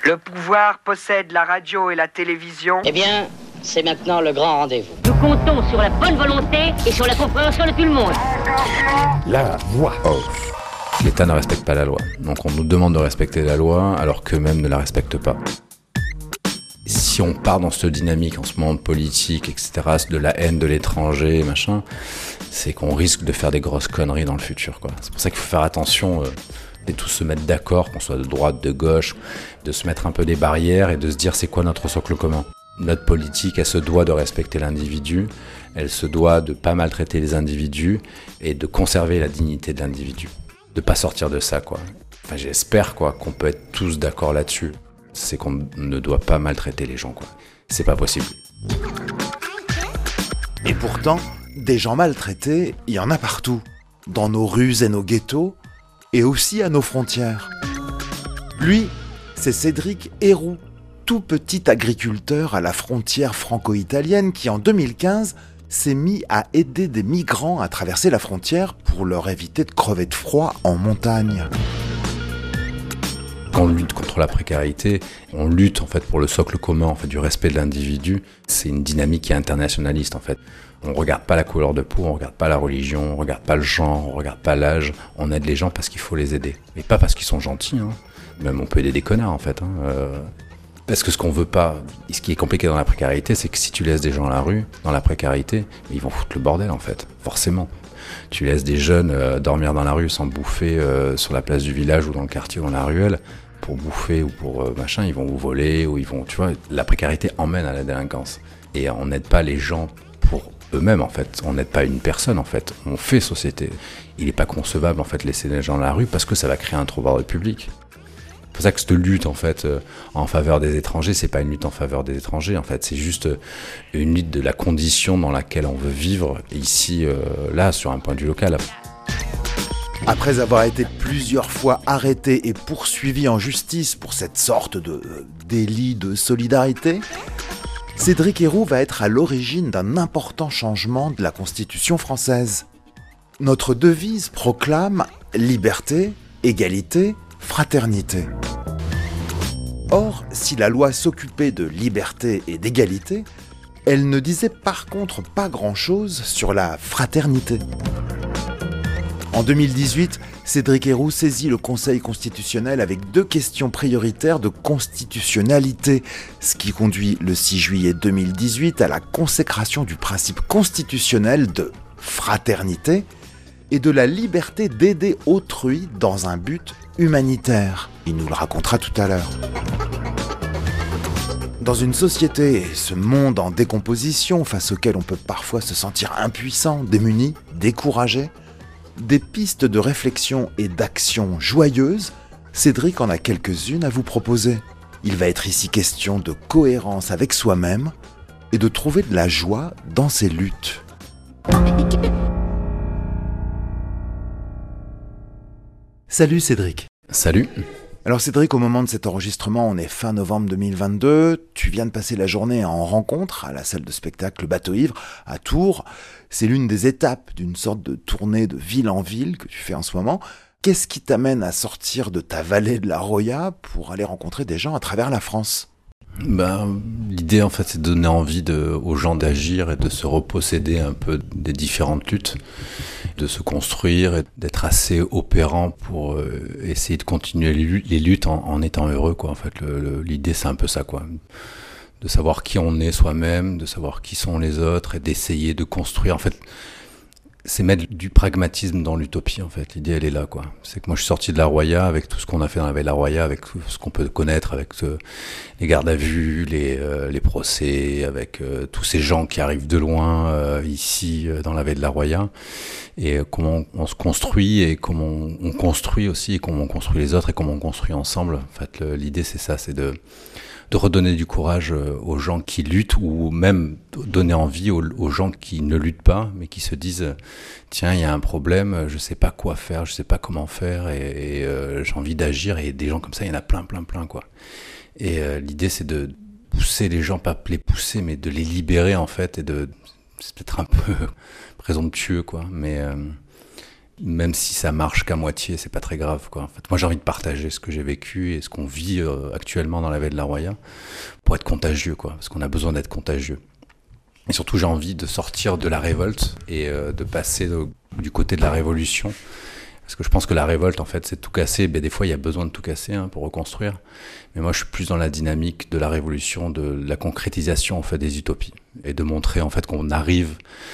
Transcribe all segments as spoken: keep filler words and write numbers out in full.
Le pouvoir possède la radio et la télévision. Eh bien, c'est maintenant le grand rendez-vous. Nous comptons sur la bonne volonté et sur la compréhension de tout le monde. La voix off. L'État ne respecte pas la loi. Donc on nous demande de respecter la loi alors qu'eux-mêmes ne la respectent pas. Si on part dans cette dynamique en ce moment de politique, et cetera, de la haine de l'étranger, machin, c'est qu'on risque de faire des grosses conneries dans le futur, quoi. C'est pour ça qu'il faut faire attention euh, et tous se mettre d'accord, qu'on soit de droite, de gauche, de se mettre un peu des barrières et de se dire c'est quoi notre socle commun. Notre politique, elle se doit de respecter l'individu, elle se doit de pas maltraiter les individus et de conserver la dignité de l'individu. De pas sortir de ça, quoi. Enfin, j'espère, quoi, qu'on peut être tous d'accord là-dessus. C'est qu'on ne doit pas maltraiter les gens, quoi. C'est pas possible. Et pourtant, des gens maltraités, il y en a partout. Dans nos rues et nos ghettos, et aussi à nos frontières. Lui, c'est Cédric Héroux, tout petit agriculteur à la frontière franco-italienne qui, en deux mille quinze, s'est mis à aider des migrants à traverser la frontière pour leur éviter de crever de froid en montagne. Quand on lutte contre la précarité, on lutte en fait pour le socle commun, en fait, du respect de l'individu. C'est une dynamique qui est internationaliste, en fait. On regarde pas la couleur de peau, on regarde pas la religion, on regarde pas le genre, on regarde pas l'âge. On aide les gens parce qu'il faut les aider. Et pas parce qu'ils sont gentils, hein. Même on peut aider des connards, en fait, hein. Euh... Parce que ce qu'on veut pas, et ce qui est compliqué dans la précarité, c'est que si tu laisses des gens à la rue, dans la précarité, ils vont foutre le bordel, en fait. Forcément. Tu laisses des jeunes euh, dormir dans la rue sans bouffer euh, sur la place du village ou dans le quartier ou dans la ruelle pour bouffer ou pour euh, machin, ils vont vous voler ou ils vont, tu vois, la précarité emmène à la délinquance. Et on n'aide pas les gens pour eux-mêmes, en fait. On n'aide pas une personne, en fait. On fait société. Il n'est pas concevable, en fait, laisser les gens dans la rue parce que ça va créer un trouble public. C'est pour ça que cette lutte, en fait, euh, en faveur des étrangers, c'est pas une lutte en faveur des étrangers, en fait. C'est juste euh, une lutte de la condition dans laquelle on veut vivre ici, euh, là, sur un point de vue local. Après avoir été plusieurs fois arrêté et poursuivi en justice pour cette sorte de euh, délit de solidarité, Cédric Héroux va être à l'origine d'un important changement de la Constitution française. Notre devise proclame liberté, égalité, fraternité. Or, si la loi s'occupait de liberté et d'égalité, elle ne disait par contre pas grand-chose sur la fraternité. En deux mille dix-huit, Cédric Héroux saisit le Conseil constitutionnel avec deux questions prioritaires de constitutionnalité, ce qui conduit le six juillet deux mille dix-huit à la consécration du principe constitutionnel de fraternité et de la liberté d'aider autrui dans un but humanitaire. Il nous le racontera tout à l'heure. Dans une société et ce monde en décomposition face auquel on peut parfois se sentir impuissant, démuni, découragé, des pistes de réflexion et d'action joyeuses, Cédric en a quelques-unes à vous proposer. Il va être ici question de cohérence avec soi-même et de trouver de la joie dans ses luttes. Salut Cédric. Salut. Alors Cédric, au moment de cet enregistrement, on est fin novembre deux mille vingt-deux, tu viens de passer la journée en rencontre à la salle de spectacle Bateau Ivre à Tours. C'est l'une des étapes d'une sorte de tournée de ville en ville que tu fais en ce moment. Qu'est-ce qui t'amène à sortir de ta vallée de la Roya pour aller rencontrer des gens à travers la France ? Ben, l'idée en fait c'est de donner envie de, aux gens d'agir et de se reposséder un peu des différentes luttes, de se construire et d'être assez opérant pour euh, essayer de continuer les luttes en, en étant heureux, quoi. En fait, le, le, l'idée c'est un peu ça, quoi. De savoir qui on est soi-même, de savoir qui sont les autres et d'essayer de construire. En fait, c'est mettre du pragmatisme dans l'utopie, en fait. L'idée, elle est là, quoi. C'est que moi, je suis sorti de la Roya avec tout ce qu'on a fait dans la vallée de la Roya, avec tout ce qu'on peut connaître, avec ce, les gardes à vue, les, euh, les procès, avec euh, tous ces gens qui arrivent de loin, euh, ici, euh, dans la vallée de la Roya. Et euh, comment on, on se construit et comment on, on construit aussi, et comment on construit les autres et comment on construit ensemble. En fait, le, l'idée, c'est ça, c'est de... de redonner du courage aux gens qui luttent ou même donner envie aux, aux gens qui ne luttent pas mais qui se disent tiens, il y a un problème, je sais pas quoi faire, je sais pas comment faire et, et euh, j'ai envie d'agir. Et des gens comme ça, il y en a plein plein plein quoi. Et euh, l'idée c'est de pousser les gens, pas les pousser mais de les libérer en fait, et de c'est peut-être un peu présomptueux quoi, mais euh, Même si ça marche qu'à moitié, c'est pas très grave, quoi. En fait, moi, j'ai envie de partager ce que j'ai vécu et ce qu'on vit euh, actuellement dans la vallée de la Roya pour être contagieux, quoi. Parce qu'on a besoin d'être contagieux. Et surtout, j'ai envie de sortir de la révolte et euh, de passer de, du côté de la révolution. Parce que je pense que la révolte, en fait, c'est tout casser. Ben, des fois, il y a besoin de tout casser hein, pour reconstruire. Mais moi, je suis plus dans la dynamique de la révolution, de la concrétisation, en fait, des utopies. Et de montrer, en fait, qu'on arrive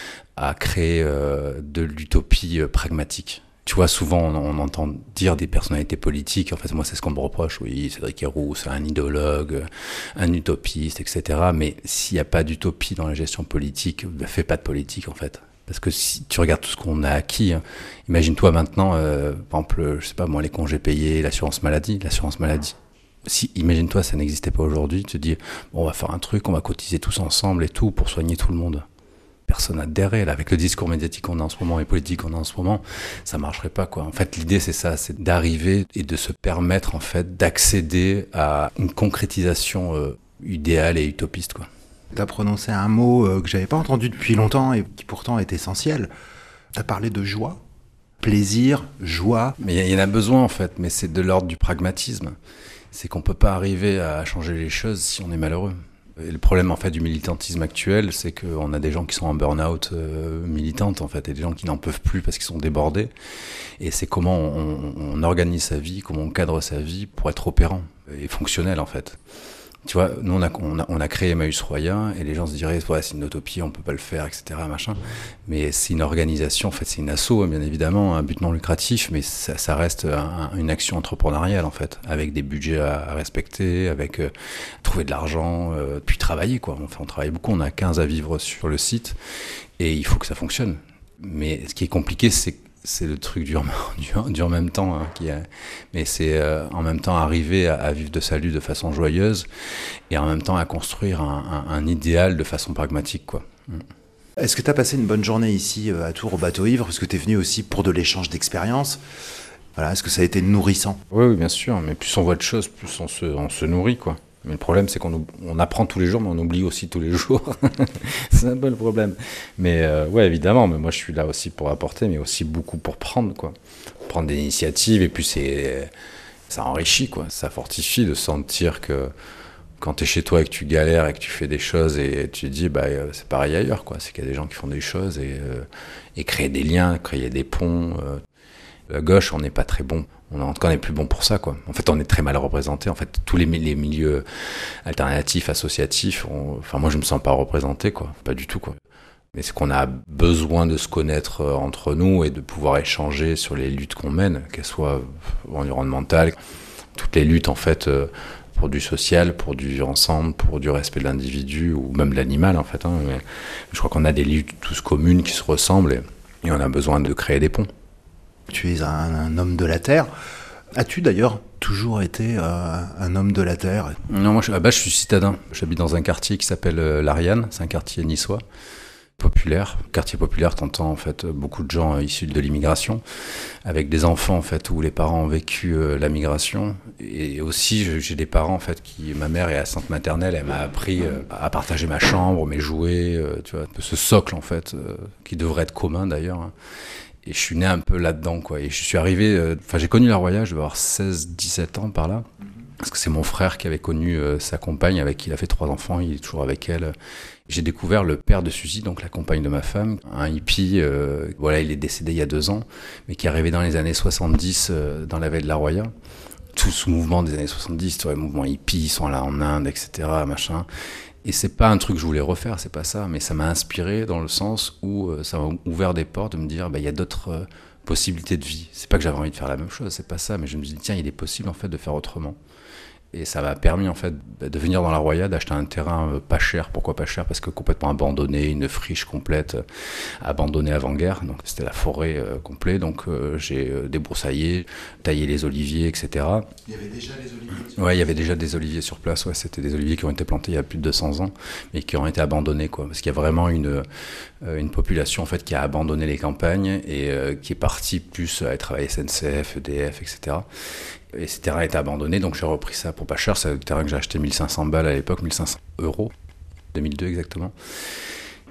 à créer euh, de l'utopie euh, pragmatique. Tu vois, souvent, on, on entend dire des personnalités politiques. En fait, moi, c'est ce qu'on me reproche. Oui, Cédric Héroux, c'est un idéologue, un utopiste, et cetera. Mais s'il n'y a pas d'utopie dans la gestion politique, ben, fais pas de politique, en fait. Parce que si tu regardes tout ce qu'on a acquis, hein, imagine-toi maintenant, euh, par exemple, je sais pas moi, les congés payés, l'assurance maladie, l'assurance maladie. Si, imagine-toi, ça n'existait pas aujourd'hui, tu te dis, bon, on va faire un truc, on va cotiser tous ensemble et tout pour soigner tout le monde. Personne n'adhérait, là, avec le discours médiatique qu'on a en ce moment et politique qu'on a en ce moment, ça marcherait pas, quoi. En fait, l'idée, c'est ça, c'est d'arriver et de se permettre, en fait, d'accéder à une concrétisation euh, idéale et utopiste, quoi. Tu as prononcé un mot euh, que j'avais pas entendu depuis longtemps et qui pourtant est essentiel. Tu as parlé de joie, plaisir, joie. Mais il y en a besoin en fait, mais c'est de l'ordre du pragmatisme. C'est qu'on peut pas arriver à changer les choses si on est malheureux. Et le problème en fait du militantisme actuel, c'est qu'on a des gens qui sont en burn-out euh, militante en fait, et des gens qui n'en peuvent plus parce qu'ils sont débordés. Et c'est comment on, on organise sa vie, comment on cadre sa vie pour être opérant et fonctionnel en fait. Tu vois, nous on a, on a, on a créé Emmaüs Roya et les gens se diraient ouais, c'est une utopie, on peut pas le faire, et cetera. Machin. Mais c'est une organisation, en fait, c'est une asso, bien évidemment, un but non lucratif, mais ça, ça reste un, une action entrepreneuriale en fait, avec des budgets à, à respecter, avec euh, trouver de l'argent, euh, puis travailler quoi. Enfin, on travaille beaucoup, on a quinze à vivre sur le site et il faut que ça fonctionne. Mais ce qui est compliqué, c'est c'est le truc du, du, du en même temps, hein, qui a, mais c'est euh, en même temps arriver à, à vivre de sa lutte de façon joyeuse et en même temps à construire un, un, un idéal de façon pragmatique, quoi. Mm. Est-ce que tu as passé une bonne journée ici à Tours au Bateau Ivre, parce que tu es venu aussi pour de l'échange d'expériences? Voilà, est-ce que ça a été nourrissant? Oui, oui, bien sûr, mais plus on voit de choses, plus on se, on se nourrit, quoi. Mais le problème, c'est qu'on on apprend tous les jours, mais on oublie aussi tous les jours. C'est un peu le problème. Mais euh, ouais, évidemment, mais moi je suis là aussi pour apporter, mais aussi beaucoup pour prendre, quoi. Prendre des initiatives, et puis c'est, ça enrichit, quoi. Ça fortifie de sentir que quand t'es chez toi et que tu galères et que tu fais des choses et tu te dis, bah, c'est pareil ailleurs, quoi. C'est qu'il y a des gens qui font des choses et, euh, et créer des liens, créer des ponts. Euh. À gauche, on n'est pas très bon. On, en tout cas, on est plus bon pour ça, quoi. En fait, on est très mal représenté. En fait, tous les, les milieux alternatifs, associatifs, on, enfin, moi, je me sens pas représenté, quoi. Pas du tout, quoi. Mais c'est qu'on a besoin de se connaître entre nous et de pouvoir échanger sur les luttes qu'on mène, qu'elles soient environnementales, toutes les luttes, en fait, pour du social, pour du vivre ensemble, pour du respect de l'individu ou même de l'animal, en fait. Hein. Mais je crois qu'on a des luttes tous communes qui se ressemblent et, et on a besoin de créer des ponts. Tu es un, un homme de la terre. As-tu d'ailleurs toujours été euh, un homme de la terre? Non, moi je, à base, je suis citadin. J'habite dans un quartier qui s'appelle euh, l'Ariane, c'est un quartier niçois, populaire. Quartier populaire, t'entends en fait beaucoup de gens euh, issus de l'immigration, avec des enfants en fait où les parents ont vécu euh, la migration. Et aussi j'ai des parents en fait qui, ma mère est assistante maternelle, elle m'a appris euh, à partager ma chambre, mes jouets, euh, tu vois, ce socle en fait euh, qui devrait être commun d'ailleurs. Hein. Et je suis né un peu là-dedans, quoi. Et je suis arrivé, enfin, euh, j'ai connu la Roya, je devais avoir seize dix-sept ans par là. Parce que c'est mon frère qui avait connu euh, sa compagne, avec qui il a fait trois enfants, il est toujours avec elle. J'ai découvert le père de Suzy, donc la compagne de ma femme, un hippie, euh, voilà, il est décédé il y a deux ans, mais qui est arrivé dans les années soixante-dix, euh, dans la vallée de la Roya. Tout ce mouvement des années soixante-dix, tu vois, les mouvements hippies, ils sont là en Inde, et cetera, machin. Et c'est pas un truc que je voulais refaire, c'est pas ça, mais ça m'a inspiré dans le sens où euh, ça m'a ouvert des portes de me dire, bah, y a d'autres euh, possibilités de vie. C'est pas que j'avais envie de faire la même chose, c'est pas ça, mais je me dis, tiens, il est possible en fait de faire autrement. Et ça m'a permis en fait de venir dans la Roya, d'acheter un terrain pas cher. Pourquoi pas cher? Parce que complètement abandonné, une friche complète, abandonnée avant-guerre. Donc c'était la forêt euh, complète. Donc euh, j'ai euh, débroussaillé, taillé les oliviers, et cetera. Il y avait déjà les oliviers? Ouais, il y avait déjà des oliviers sur place. Ouais, c'était des oliviers qui ont été plantés il y a plus de deux cents ans, mais qui ont été abandonnés, quoi. Parce qu'il y a vraiment une euh, une population en fait qui a abandonné les campagnes et euh, qui est partie plus à travailler S N C F, E D F, et cetera. Et ce terrain était abandonné, donc j'ai repris ça pour pas cher. C'est le terrain que j'ai acheté mille cinq cents balles à l'époque, mille cinq cents euros, deux mille deux exactement.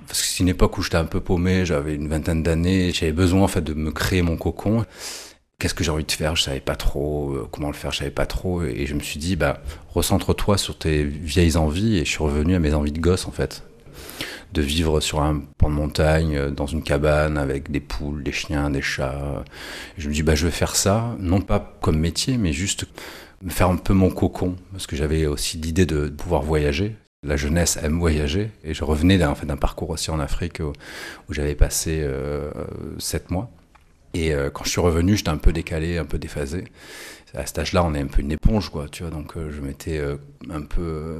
Parce que c'est une époque où j'étais un peu paumé, j'avais une vingtaine d'années, j'avais besoin en fait de me créer mon cocon. Qu'est-ce que j'ai envie de faire? Je savais pas trop comment le faire, je savais pas trop. Et je me suis dit, bah, recentre-toi sur tes vieilles envies. Et je suis revenu à mes envies de gosse, en fait. De vivre sur un pan de montagne, dans une cabane, avec des poules, des chiens, des chats. Et je me dis, bah, je vais faire ça, non pas comme métier, mais juste me faire un peu mon cocon. Parce que j'avais aussi l'idée de pouvoir voyager. La jeunesse aime voyager. Et je revenais d'un, en fait, d'un parcours aussi en Afrique où, où j'avais passé euh, sept mois. Et euh, quand je suis revenu, j'étais un peu décalé, un peu déphasé. À cet âge-là, on est un peu une éponge, quoi, tu vois. Donc, euh, je m'étais euh, un peu euh,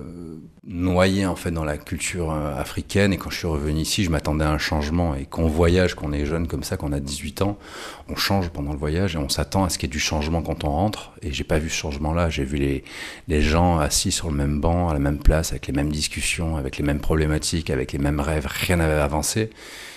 noyé, en fait, dans la culture euh, africaine. Et quand je suis revenu ici, je m'attendais à un changement. Et quand on voyage, quand on est jeune comme ça, quand on a dix-huit ans, on change pendant le voyage et on s'attend à ce qu'il y ait du changement quand on rentre. Et j'ai pas vu ce changement-là. J'ai vu les, les gens assis sur le même banc, à la même place, avec les mêmes discussions, avec les mêmes problématiques, avec les mêmes rêves. Rien n'avait avancé.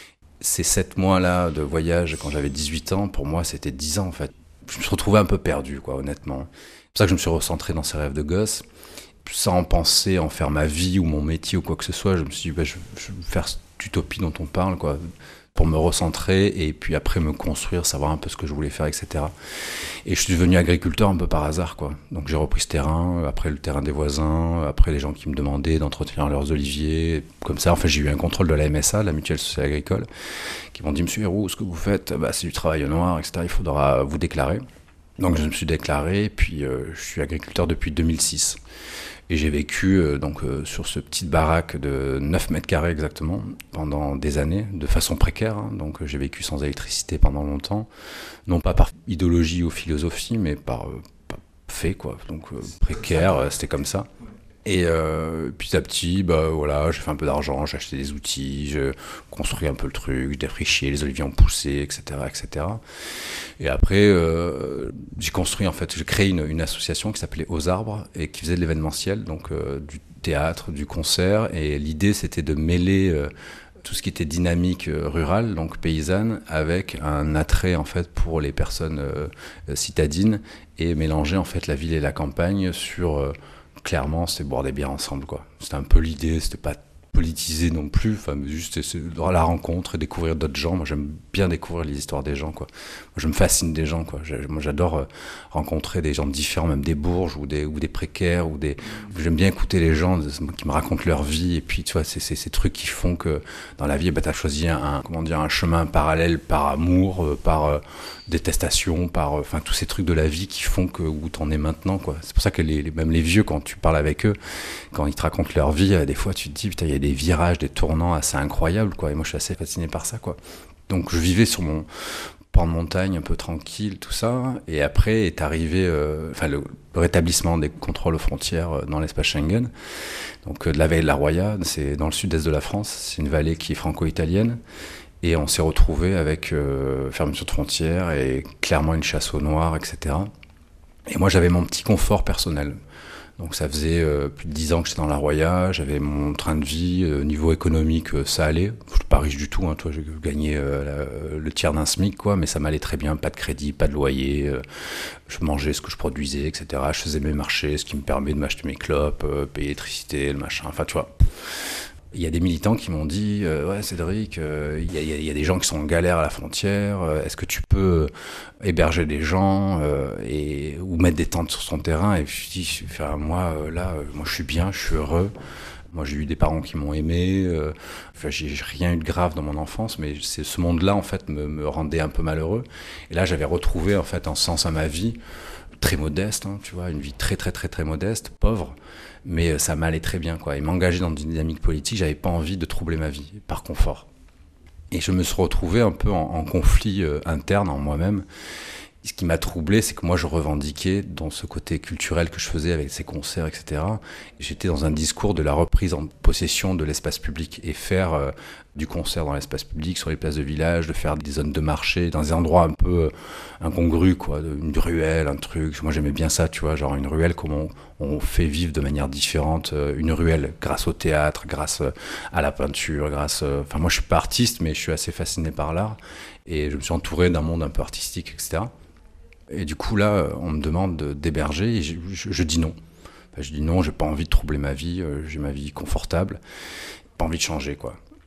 Ces sept mois-là de voyage, quand j'avais dix-huit ans, pour moi, c'était dix ans, en fait. Je me suis retrouvé un peu perdu, quoi, honnêtement. C'est pour ça que je me suis recentré dans ces rêves de gosse. Sans penser en faire ma vie ou mon métier ou quoi que ce soit, je me suis dit, bah, je, je vais faire cette utopie dont on parle, quoi, pour me recentrer et puis après me construire, savoir un peu ce que je voulais faire, et cetera. Et je suis devenu agriculteur un peu par hasard, quoi. Donc j'ai repris ce terrain, après le terrain des voisins, après les gens qui me demandaient d'entretenir leurs oliviers, comme ça. En fait, j'ai eu un contrôle de la M S A, la Mutuelle Sociale Agricole, qui m'ont dit, Monsieur Héroux, ce que vous faites, bah, c'est du travail au noir, et cetera. Il faudra vous déclarer. Donc je me suis déclaré, et puis euh, je suis agriculteur depuis deux mille six. Et j'ai vécu euh, donc euh, sur ce petite baraque de neuf mètres carrés exactement pendant des années, de façon précaire. Hein. Donc euh, j'ai vécu sans électricité pendant longtemps, non pas par idéologie ou philosophie, mais par, euh, par fait, quoi. Donc euh, précaire, euh, c'était comme ça. Et euh, petit à petit, bah voilà, j'ai fait un peu d'argent, j'ai acheté des outils, j'ai construit un peu le truc, j'ai défriché, les oliviers ont poussé, et cetera, et cetera. Et après, euh, j'ai construit en fait, j'ai créé une, une association qui s'appelait Aux Arbres et qui faisait de l'événementiel, donc euh, du théâtre, du concert. Et l'idée, c'était de mêler euh, tout ce qui était dynamique euh, rurale, donc paysanne, avec un attrait en fait pour les personnes euh, citadines et mélanger en fait la ville et la campagne sur euh, clairement, c'était boire des bières ensemble, quoi. C'était un peu l'idée, c'était pas politisé non plus, enfin, juste c'est la rencontre et découvrir d'autres gens. Moi, j'aime bien découvrir les histoires des gens, quoi. Moi, je me fascine des gens, quoi. Moi, j'adore euh, rencontrer des gens différents, même des bourges ou des, ou des précaires, ou des... J'aime bien écouter les gens qui me racontent leur vie, et puis, tu vois, c'est ces trucs qui font que dans la vie, bah, t'as choisi un, comment dire, un chemin parallèle par amour, euh, par euh, détestation, par, enfin, euh, tous ces trucs de la vie qui font que où t'en es maintenant, quoi. C'est pour ça que les, les, même les vieux, quand tu parles avec eux, quand ils te racontent leur vie, euh, des fois, tu te dis, putain, il y a des virages, des tournants assez incroyables, quoi. Et moi, je suis assez fasciné par ça, quoi. Donc, je vivais sur mon pan de montagne, un peu tranquille, tout ça. Et après est arrivé, euh, enfin, le, le rétablissement des contrôles aux frontières dans l'espace Schengen. Donc, euh, de la vallée de la Roya, c'est dans le sud-est de la France. C'est une vallée qui est franco-italienne. Et on s'est retrouvé avec euh, fermeture de frontières et clairement une chasse au noir, et cetera. Et moi, j'avais mon petit confort personnel. Donc ça faisait euh, plus de dix ans que j'étais dans la Roya, j'avais mon train de vie, euh, niveau économique, euh, ça allait. Je suis pas riche du tout, hein, toi, j'ai gagné euh, la, le tiers d'un SMIC, quoi, mais ça m'allait très bien, pas de crédit, pas de loyer, euh, je mangeais ce que je produisais, et cetera. Je faisais mes marchés, ce qui me permet de m'acheter mes clopes, euh, payer l'électricité, le machin, enfin tu vois. Il y a des militants qui m'ont dit euh, « Ouais, Cédric, il euh, y, y, y a des gens qui sont en galère à la frontière, euh, est-ce que tu peux héberger des gens euh, et, ou mettre des tentes sur son terrain ?» Et je dis enfin, « Moi, euh, là, euh, moi, je suis bien, je suis heureux. Moi, j'ai eu des parents qui m'ont aimé. Euh, enfin, j'ai rien eu de grave dans mon enfance, mais c'est, ce monde-là, en fait, me, me rendait un peu malheureux. Et là, j'avais retrouvé, en fait, un sens à ma vie, très modeste, hein, tu vois, une vie très, très, très, très modeste, pauvre. Mais ça m'allait très bien, quoi. Et m'engager dans une dynamique politique, j'avais pas envie de troubler ma vie, par confort. Et je me suis retrouvé un peu en, en conflit euh, interne en moi-même. Ce qui m'a troublé, c'est que moi, je revendiquais dans ce côté culturel que je faisais avec ces concerts, et cetera. J'étais dans un discours de la reprise en possession de l'espace public et faire euh, du concert dans l'espace public, sur les places de village, de faire des zones de marché, dans des endroits un peu euh, incongrus, quoi, une ruelle, un truc. Moi, j'aimais bien ça, tu vois, genre une ruelle, comment on, on fait vivre de manière différente euh, une ruelle grâce au théâtre, grâce euh, à la peinture, grâce... Euh, enfin, moi, je suis pas artiste, mais je suis assez fasciné par l'art et je me suis entouré d'un monde un peu artistique, et cetera. Et du coup, là, on me demande d'héberger et je, je, je dis non. Enfin, je dis non, j'ai pas envie de troubler ma vie, euh, j'ai ma vie confortable, pas envie de changer, quoi.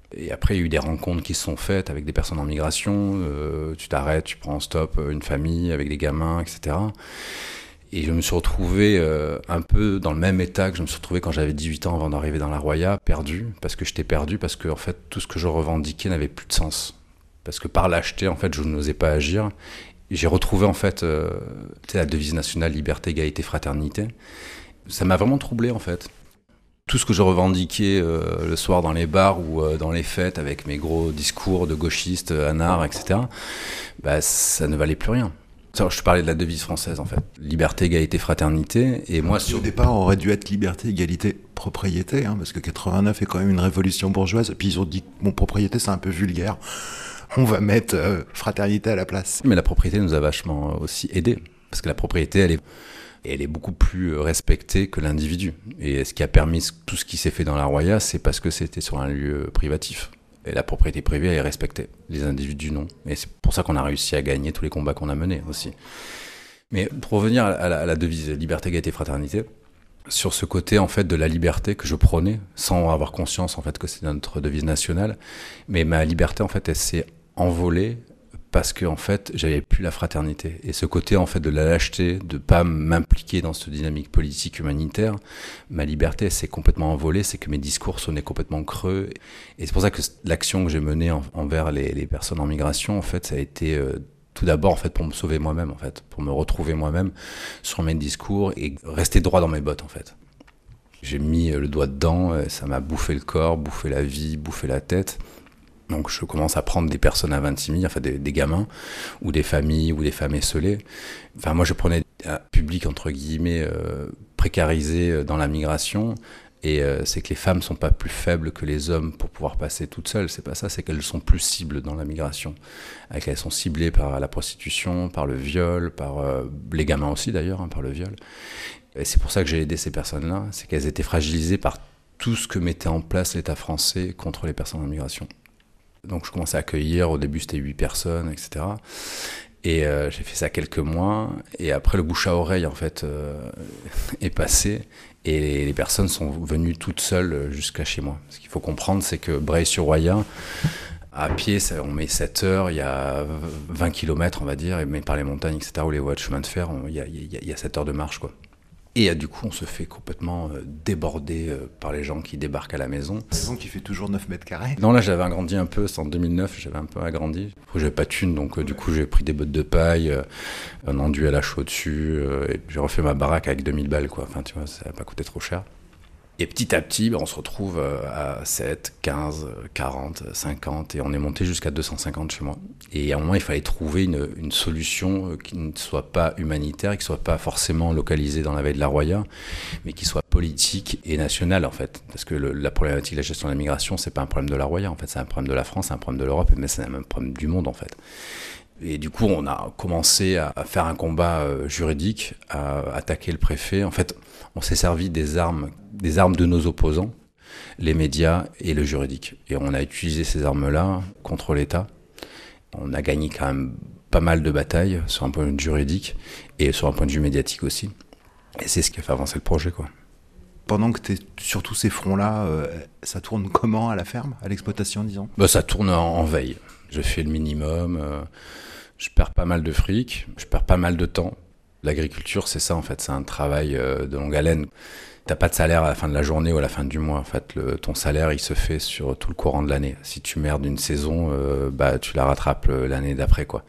Et après, il y a eu des rencontres qui se sont faites avec des personnes en migration. Euh, tu t'arrêtes, tu prends en stop une famille avec des gamins, et cetera. Et je me suis retrouvé euh, un peu dans le même état que je me suis retrouvé quand j'avais dix-huit ans avant d'arriver dans la Roya, perdu, parce que j'étais perdu, parce que en fait, tout ce que je revendiquais n'avait plus de sens. Parce que par lâcheté, en fait, je n'osais pas agir. Et j'ai retrouvé en fait euh, la devise nationale liberté, égalité, fraternité. Ça m'a vraiment troublé en fait. Tout ce que je revendiquais euh, le soir dans les bars ou euh, dans les fêtes avec mes gros discours de gauchistes, anards, et cetera, bah, ça ne valait plus rien. Je te parlais de la devise française en fait. Liberté, égalité, fraternité. Et moi, sur... Au départ, aurait dû être liberté, égalité, propriété, hein, parce que quatre-vingt-neuf est quand même une révolution bourgeoise. Et puis ils ont dit que bon, propriété, c'est un peu vulgaire. On va mettre euh, fraternité à la place. Mais la propriété nous a vachement aussi aidés. Parce que la propriété, elle est... Et elle est beaucoup plus respectée que l'individu. Et ce qui a permis tout ce qui s'est fait dans la Roya, c'est parce que c'était sur un lieu privatif. Et la propriété privée, elle est respectée. Les individus, non. Et c'est pour ça qu'on a réussi à gagner tous les combats qu'on a menés aussi. Mais pour revenir à la, à la devise liberté, égalité, fraternité, sur ce côté en fait de la liberté que je prônais, sans avoir conscience en fait que c'est notre devise nationale, mais ma liberté en fait, elle s'est envolée parce que en fait j'avais plus la fraternité, et ce côté en fait de la lâcheté, de pas m'impliquer dans cette dynamique politique humanitaire, ma liberté s'est complètement envolée. C'est que mes discours sonnaient complètement creux, et c'est pour ça que l'action que j'ai menée en, envers les, les personnes en migration en fait ça a été euh, tout d'abord en fait pour me sauver moi-même en fait, pour me retrouver moi-même sur mes discours et rester droit dans mes bottes en fait. J'ai mis le doigt dedans, ça m'a bouffé le corps, bouffé la vie, bouffé la tête. Donc je commence à prendre des personnes à vingt-six mille, enfin des, des gamins, ou des familles, ou des femmes esseulées. Enfin moi je prenais un public entre guillemets euh, précarisé dans la migration, et euh, c'est que les femmes sont pas plus faibles que les hommes pour pouvoir passer toutes seules. C'est pas ça, c'est qu'elles sont plus cibles dans la migration. Avec elles sont ciblées par la prostitution, par le viol, par euh, les gamins aussi d'ailleurs, hein, par le viol. Et c'est pour ça que j'ai aidé ces personnes-là, c'est qu'elles étaient fragilisées par tout ce que mettait en place l'État français contre les personnes en migration. Donc je commençais à accueillir, au début c'était huit personnes, et cetera. Et euh, j'ai fait ça quelques mois, et après le bouche à oreille en fait euh, est passé, et les, les personnes sont venues toutes seules jusqu'à chez moi. Ce qu'il faut comprendre, c'est que Breil-sur-Roya, à pied, ça, on met sept heures, il y a vingt kilomètres on va dire, mais par les montagnes, et cetera, ou les voies de chemin de fer, il y a, il y a, il y a sept heures de marche quoi. Et du coup, on se fait complètement euh, déborder euh, par les gens qui débarquent à la maison. Une maison qui fait toujours neuf mètres carrés. Non, là, j'avais agrandi un peu. C'est en deux mille neuf, j'avais un peu agrandi. Après, j'avais pas de thunes, donc euh, du coup, j'ai pris des bottes de paille, euh, un enduit à la chaux dessus, euh, et j'ai refait ma baraque avec deux mille balles, quoi. Enfin, tu vois, ça n'a pas coûté trop cher. Et petit à petit, ben, on se retrouve à sept, quinze, quarante, cinquante, et on est monté jusqu'à deux cent cinquante chez moi. Et à un moment, il fallait trouver une, une solution qui ne soit pas humanitaire, qui ne soit pas forcément localisée dans la vallée de la Roya, mais qui soit politique et nationale, en fait. Parce que le, la problématique de la gestion de la migration, c'est pas un problème de la Roya, en fait. C'est un problème de la France, c'est un problème de l'Europe, mais c'est un problème du monde, en fait. Et du coup, on a commencé à faire un combat juridique, à attaquer le préfet. En fait, on s'est servi des armes, des armes de nos opposants, les médias et le juridique. Et on a utilisé ces armes-là contre l'État. On a gagné quand même pas mal de batailles sur un point de vue juridique et sur un point de vue médiatique aussi. Et c'est ce qui a fait avancer le projet, quoi. Pendant que tu es sur tous ces fronts-là, euh, ça tourne comment à la ferme, à l'exploitation, disons ? Bah, ça tourne en, en veille. Je fais le minimum, euh, je perds pas mal de fric, je perds pas mal de temps. L'agriculture, c'est ça en fait, c'est un travail euh, de longue haleine. T'as pas de salaire à la fin de la journée ou à la fin du mois. En fait, le, ton salaire, il se fait sur tout le courant de l'année. Si tu merdes une saison, euh, bah tu la rattrapes l'année d'après, quoi.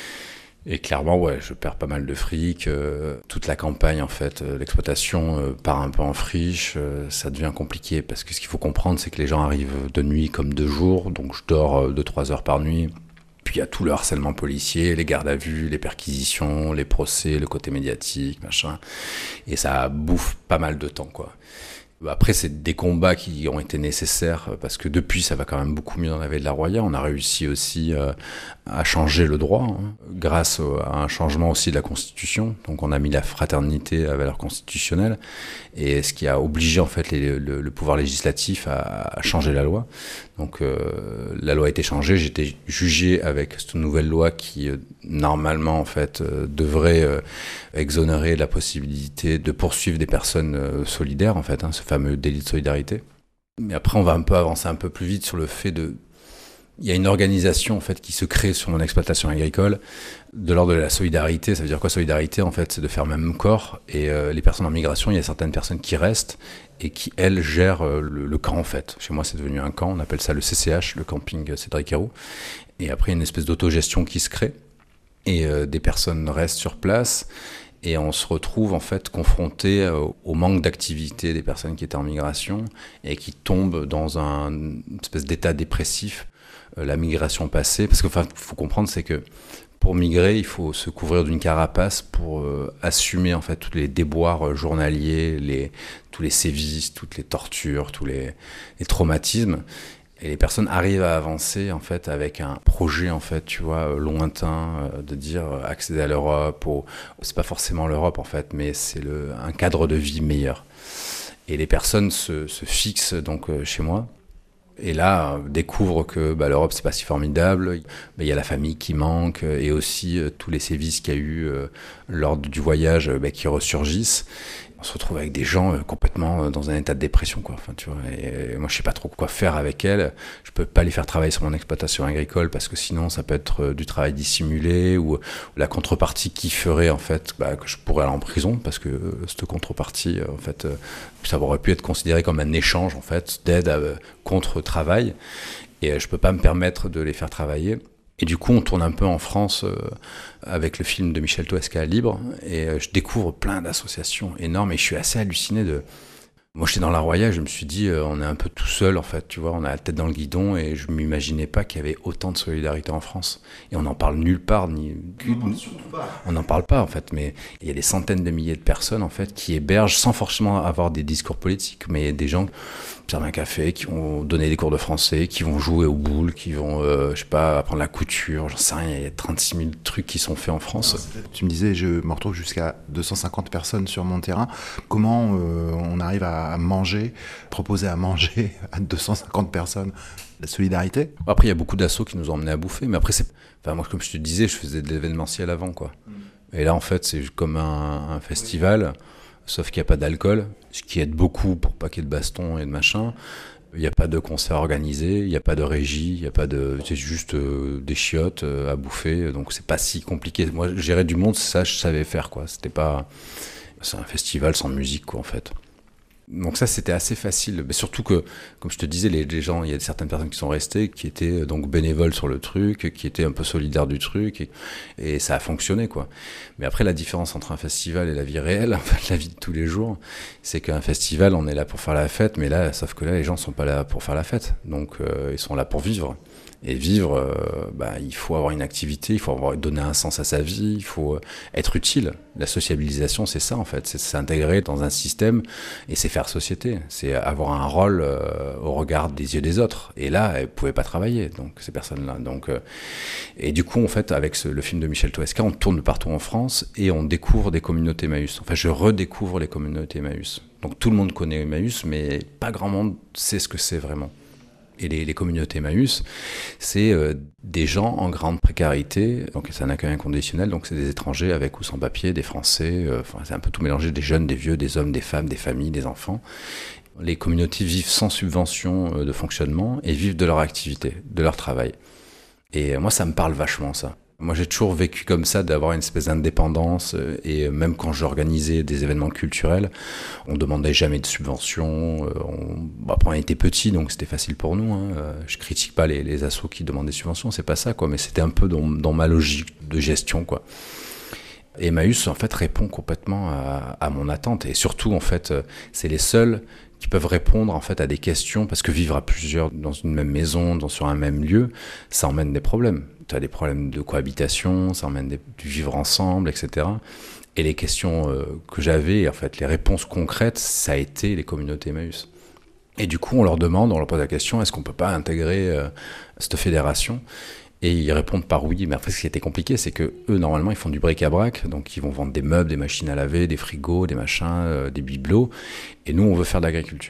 Et clairement, ouais, je perds pas mal de fric. Euh, toute la campagne, en fait, euh, l'exploitation euh, part un peu en friche. Euh, ça devient compliqué parce que ce qu'il faut comprendre, c'est que les gens arrivent de nuit comme de jour. Donc, je dors deux trois heures par nuit. Puis, il y a tout le harcèlement policier, les gardes à vue, les perquisitions, les procès, le côté médiatique, machin. Et ça bouffe pas mal de temps, quoi. Après, c'est des combats qui ont été nécessaires parce que depuis, ça va quand même beaucoup mieux dans la vallée de la Roya. On a réussi aussi euh, à changer le droit hein, grâce à un changement aussi de la Constitution. Donc, on a mis la fraternité à valeur constitutionnelle et ce qui a obligé en fait les, le, le pouvoir législatif à, à changer la loi. Donc, euh, la loi a été changée. J'ai été jugé avec cette nouvelle loi qui euh, normalement en fait euh, devrait euh, exonérer de la possibilité de poursuivre des personnes euh, solidaires en fait. Hein, ce fameux délit de solidarité. Mais après, on va un peu avancer un peu plus vite sur le fait de... Il y a une organisation en fait qui se crée sur mon exploitation agricole de l'ordre de la solidarité. Ça veut dire quoi, solidarité? En fait, c'est de faire même corps. Et euh, les personnes en migration, il y a certaines personnes qui restent et qui, elles, gèrent euh, le, le camp en fait. Chez moi, c'est devenu un camp. On appelle ça le C C H, le camping Cédric Héroux. Et après, il y a une espèce d'autogestion qui se crée. Et euh, des personnes restent sur place. Et on se retrouve en fait confronté au manque d'activité des personnes qui étaient en migration et qui tombent dans un une espèce d'état dépressif. Euh, la migration passée, parce qu'il faut comprendre, c'est que pour migrer, il faut se couvrir d'une carapace pour euh, assumer en fait tous les déboires journaliers, les, tous les sévices, toutes les tortures, tous les, les traumatismes. Et les personnes arrivent à avancer en fait avec un projet en fait, tu vois, lointain, euh, de dire euh, accéder à l'Europe. Ou, c'est pas forcément l'Europe en fait, mais c'est le, un cadre de vie meilleur. Et les personnes se, se fixent donc euh, chez moi. Et là, euh, découvrent que bah, l'Europe c'est pas si formidable. Il y a la famille qui manque et aussi euh, tous les sévices qu'il y a eu euh, lors du voyage euh, bah, qui ressurgissent. On se retrouve avec des gens complètement dans un état de dépression, quoi. Enfin, tu vois, et moi, je sais pas trop quoi faire avec elles. Je peux pas les faire travailler sur mon exploitation agricole parce que sinon, ça peut être du travail dissimulé ou, ou la contrepartie qui ferait, en fait, bah, que je pourrais aller en prison parce que euh, cette contrepartie, en fait, euh, ça aurait pu être considéré comme un échange, en fait, d'aide à, euh, contre travail. Et euh, je peux pas me permettre de les faire travailler. Et du coup, on tourne un peu en France euh, avec le film de Michel Toesca, Libre, et euh, je découvre plein d'associations énormes, et je suis assez halluciné de... Moi, j'étais dans la Roya, je me suis dit, euh, on est un peu tout seul, en fait, tu vois, on a la tête dans le guidon, et je m'imaginais pas qu'il y avait autant de solidarité en France. Et on n'en parle nulle part, ni... On n'en parle pas, en fait, mais il y a des centaines de milliers de personnes, en fait, qui hébergent, sans forcément avoir des discours politiques, mais des gens qui servent un café, qui vont donner des cours de français, qui vont jouer aux boules, qui vont, euh, je sais pas, apprendre la couture, j'en sais rien, il y a trente-six mille trucs qui sont faits en France. Tu me disais, je me retrouve jusqu'à deux cent cinquante personnes sur mon terrain. Comment euh, on arrive à manger, proposer à manger à deux cent cinquante personnes? La solidarité? Après, il y a beaucoup d'assauts qui nous ont emmenés à bouffer, mais après, c'est... Enfin, moi, comme je te disais, je faisais de l'événementiel avant, quoi. Mm. Et là, en fait, c'est comme un, un festival, oui. Sauf qu'il n'y a pas d'alcool, ce qui aide beaucoup pour pas qu'il y ait de baston et de machin. Il n'y a pas de concert organisé, il n'y a pas de régie, il n'y a pas de... C'est juste euh, des chiottes euh, à bouffer, donc c'est pas si compliqué. Moi, gérer du monde, ça, je savais faire, quoi. C'était pas... C'est un festival sans musique, quoi, en fait. Donc ça, c'était assez facile. Mais surtout que, comme je te disais, les, les gens, il y a certaines personnes qui sont restées, qui étaient donc bénévoles sur le truc, qui étaient un peu solidaires du truc, et, et ça a fonctionné, quoi. Mais après, la différence entre un festival et la vie réelle, en fait, la vie de tous les jours, c'est qu'un festival, on est là pour faire la fête, mais là, sauf que là, les gens sont pas là pour faire la fête. Donc, euh, ils sont là pour vivre. Et vivre, euh, bah, il faut avoir une activité, il faut avoir, donner un sens à sa vie, il faut être utile. La sociabilisation, c'est ça en fait, c'est s'intégrer dans un système et c'est faire société. C'est avoir un rôle euh, au regard des yeux des autres. Et là, elles ne pouvaient pas travailler, donc ces personnes-là. Donc, euh, et du coup, en fait, avec ce, le film de Michel Toesca, on tourne partout en France et on découvre des communautés Emmaüs. Enfin, je redécouvre les communautés Emmaüs. Donc tout le monde connaît Emmaüs, mais pas grand monde sait ce que c'est vraiment. Et les, les communautés Emmaüs, c'est euh, des gens en grande précarité, donc c'est un accueil inconditionnel, donc c'est des étrangers avec ou sans papier, des Français, euh, enfin, c'est un peu tout mélangé, des jeunes, des vieux, des hommes, des femmes, des familles, des enfants. Les communautés vivent sans subvention euh, de fonctionnement et vivent de leur activité, de leur travail. Et euh, moi, ça me parle vachement, ça. Moi, j'ai toujours vécu comme ça, d'avoir une espèce d'indépendance. Et même quand j'organisais des événements culturels, on demandait jamais de subventions. On... Bon, après, on était petits, donc c'était facile pour nous. Hein. Je critique pas les, les assos qui demandent des subventions, c'est pas ça, quoi. Mais c'était un peu dans, dans ma logique de gestion, quoi. Et Emmaüs, en fait, répond complètement à, à mon attente. Et surtout, en fait, c'est les seuls qui peuvent répondre en fait à des questions, parce que vivre à plusieurs dans une même maison, dans, sur un même lieu, ça emmène des problèmes. Tu as des problèmes de cohabitation, ça emmène des, du vivre ensemble, et cetera. Et les questions euh, que j'avais, en fait, les réponses concrètes, ça a été les communautés Emmaüs. Et du coup, on leur demande, on leur pose la question, est-ce qu'on peut pas intégrer euh, cette fédération ? Et ils répondent par oui. Mais après, ce qui était compliqué, c'est que eux, normalement, ils font du bric-à-brac. Donc, ils vont vendre des meubles, des machines à laver, des frigos, des machins, euh, des bibelots. Et nous, on veut faire de l'agriculture.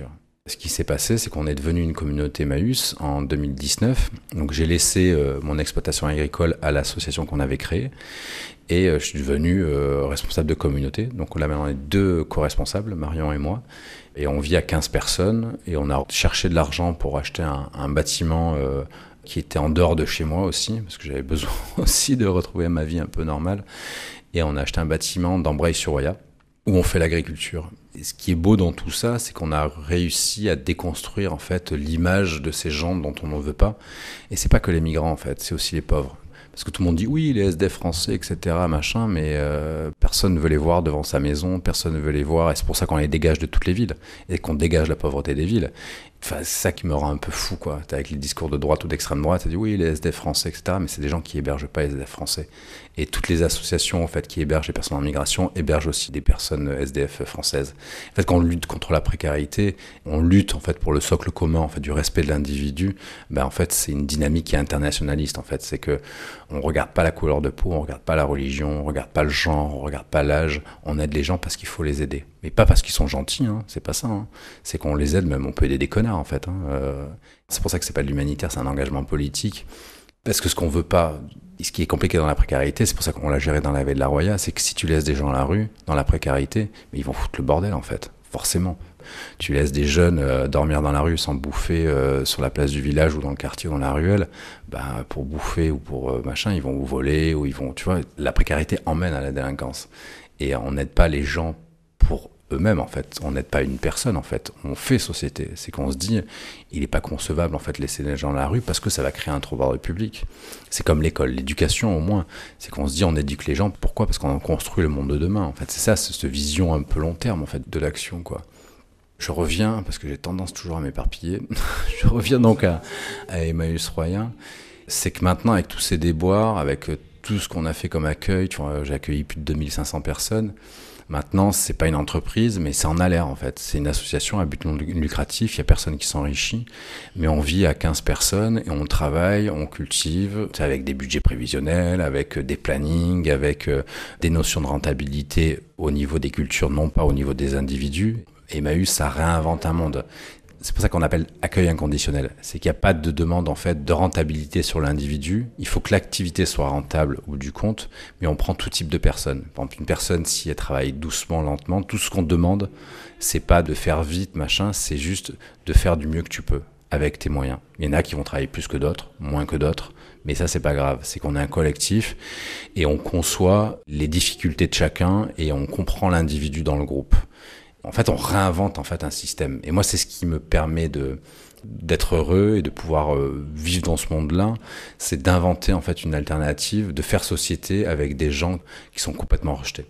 Ce qui s'est passé, c'est qu'on est devenu une communauté Emmaüs en deux mille dix-neuf. Donc j'ai laissé euh, mon exploitation agricole à l'association qu'on avait créée et euh, je suis devenu euh, responsable de communauté. Donc là maintenant on est deux co-responsables, Marion et moi, et on vit à quinze personnes et on a cherché de l'argent pour acheter un, un bâtiment euh, qui était en dehors de chez moi aussi, parce que j'avais besoin aussi de retrouver ma vie un peu normale. Et on a acheté un bâtiment d'Ambrail-sur-Roya, où on fait l'agriculture. Et ce qui est beau dans tout ça, c'est qu'on a réussi à déconstruire en fait l'image de ces gens dont on n'en veut pas. Et c'est pas que les migrants en fait, c'est aussi les pauvres. Parce que tout le monde dit oui, les S D F français, et cetera, machin, mais euh, personne ne veut les voir devant sa maison, personne ne veut les voir, et c'est pour ça qu'on les dégage de toutes les villes, et qu'on dégage la pauvreté des villes. Enfin, c'est ça qui me rend un peu fou, quoi. T'as avec les discours de droite ou d'extrême droite, t'as dit oui, les S D F français, et cetera, mais c'est des gens qui hébergent pas les S D F français. Et toutes les associations, en fait, qui hébergent les personnes en migration, hébergent aussi des personnes S D F françaises. En fait, quand on lutte contre la précarité, on lutte, en fait, pour le socle commun, en fait, du respect de l'individu, ben, en fait, c'est une dynamique qui est internationaliste, en fait. C'est que on regarde pas la couleur de peau, on regarde pas la religion, on regarde pas le genre, on regarde pas l'âge, on aide les gens parce qu'il faut les aider. Mais pas parce qu'ils sont gentils, hein, c'est pas ça, hein. C'est qu'on les aide, même on peut aider des connards, en fait, hein. Euh, c'est pour ça que c'est pas de l'humanitaire, c'est un engagement politique. Parce que ce qu'on veut pas, ce qui est compliqué dans la précarité, c'est pour ça qu'on l'a géré dans la Vallée de la Roya, c'est que si tu laisses des gens à la rue, dans la précarité, mais ils vont foutre le bordel, en fait, forcément. Tu laisses des jeunes euh, dormir dans la rue sans bouffer euh, sur la place du village ou dans le quartier ou dans la ruelle, bah, pour bouffer ou pour euh, machin, ils vont vous voler ou ils vont, tu vois, la précarité emmène à la délinquance. Et on n'aide pas les gens pour eux-mêmes, en fait. On n'aide pas une personne, en fait. On fait société. C'est qu'on se dit, il n'est pas concevable, en fait, laisser les gens dans la rue parce que ça va créer un trouble d'ordre public. C'est comme l'école, l'éducation, au moins. C'est qu'on se dit, on éduque les gens. Pourquoi ? Parce qu'on en construit le monde de demain, en fait. C'est ça, c'est cette vision un peu long terme, en fait, de l'action, quoi. Je reviens, parce que j'ai tendance toujours à m'éparpiller, je reviens donc à, à Emmaüs-Roya. C'est que maintenant, avec tous ces déboires, avec tout ce qu'on a fait comme accueil, tu vois, j'ai accueilli plus de deux mille cinq cents personnes. Maintenant, c'est pas une entreprise, mais c'est en a l'air, en fait. C'est une association à but non lucratif, il y a personne qui s'enrichit, mais on vit à quinze personnes et on travaille, on cultive, avec des budgets prévisionnels, avec des plannings, avec des notions de rentabilité au niveau des cultures, non pas au niveau des individus. Emmaüs, ça réinvente un monde. C'est pour ça qu'on appelle accueil inconditionnel. C'est qu'il n'y a pas de demande, en fait, de rentabilité sur l'individu. Il faut que l'activité soit rentable au bout du compte, mais on prend tout type de personnes. Par exemple, une personne, si elle travaille doucement, lentement, tout ce qu'on demande, c'est pas de faire vite, machin, c'est juste de faire du mieux que tu peux, avec tes moyens. Il y en a qui vont travailler plus que d'autres, moins que d'autres, mais ça, c'est pas grave. C'est qu'on est un collectif et on conçoit les difficultés de chacun et on comprend l'individu dans le groupe. En fait, on réinvente en fait un système. Et moi, c'est ce qui me permet de d'être heureux et de pouvoir euh, vivre dans ce monde-là, c'est d'inventer en fait une alternative, de faire société avec des gens qui sont complètement rejetés.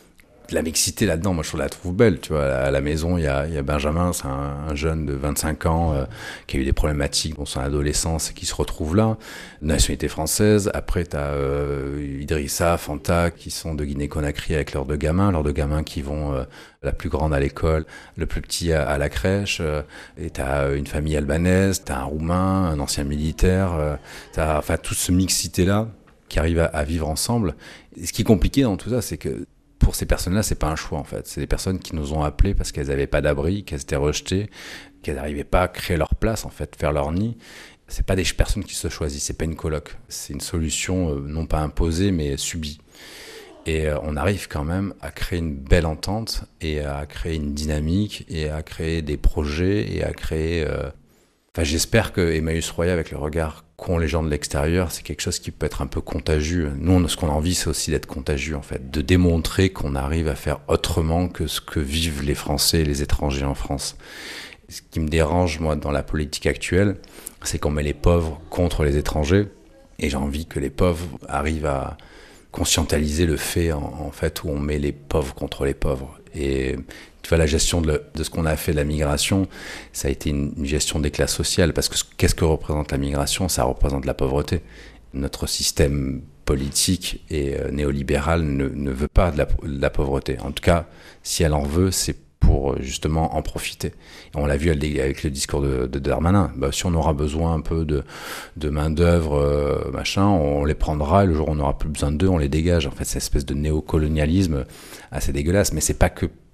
La mixité là-dedans, moi je la trouve belle, tu vois. À la maison, il y a, il y a Benjamin, c'est un, un jeune de vingt-cinq ans euh, qui a eu des problématiques dans son adolescence et qui se retrouve là. Nationalité française. Après, t'as euh, Idrissa, Fanta, qui sont de Guinée-Conakry avec leurs deux gamins, leurs deux gamins qui vont euh, la plus grande à l'école, le plus petit à, à la crèche. Euh, et t'as une famille albanaise, t'as un Roumain, un ancien militaire. Euh, t'as enfin toute ce mixité-là qui arrive à, à vivre ensemble. Et ce qui est compliqué dans tout ça, c'est que pour ces personnes-là, c'est pas un choix en fait. C'est des personnes qui nous ont appelés parce qu'elles avaient pas d'abri, qu'elles étaient rejetées, qu'elles n'arrivaient pas à créer leur place en fait, faire leur nid. C'est pas des personnes qui se choisissent, c'est pas une coloc. C'est une solution euh, non pas imposée mais subie. Et euh, on arrive quand même à créer une belle entente et à créer une dynamique et à créer des projets et à créer. Euh... Enfin, j'espère que Emmaüs-Roya, avec le regard qu'ont les gens de l'extérieur, c'est quelque chose qui peut être un peu contagieux. Nous, ce qu'on a envie, c'est aussi d'être contagieux, en fait, de démontrer qu'on arrive à faire autrement que ce que vivent les Français et les étrangers en France. Ce qui me dérange, moi, dans la politique actuelle, c'est qu'on met les pauvres contre les étrangers, et j'ai envie que les pauvres arrivent à conscientiser le fait, en, en fait, où on met les pauvres contre les pauvres. Et tu vois, la gestion de, le, de ce qu'on a fait de la migration, ça a été une, une gestion des classes sociales, parce que qu'est-ce que représente la migration ? Ça représente la pauvreté. Notre système politique et euh, néolibéral ne, ne veut pas de la, de la pauvreté. En tout cas, si elle en veut, c'est pour justement en profiter. Et on l'a vu avec le discours de, de Darmanin. Bah, si on aura besoin un peu de, de main-d'œuvre, euh, machin, on les prendra, et le jour où on n'aura plus besoin d'eux, on les dégage. En fait, c'est une espèce de néocolonialisme assez dégueulasse, mais c'est pas que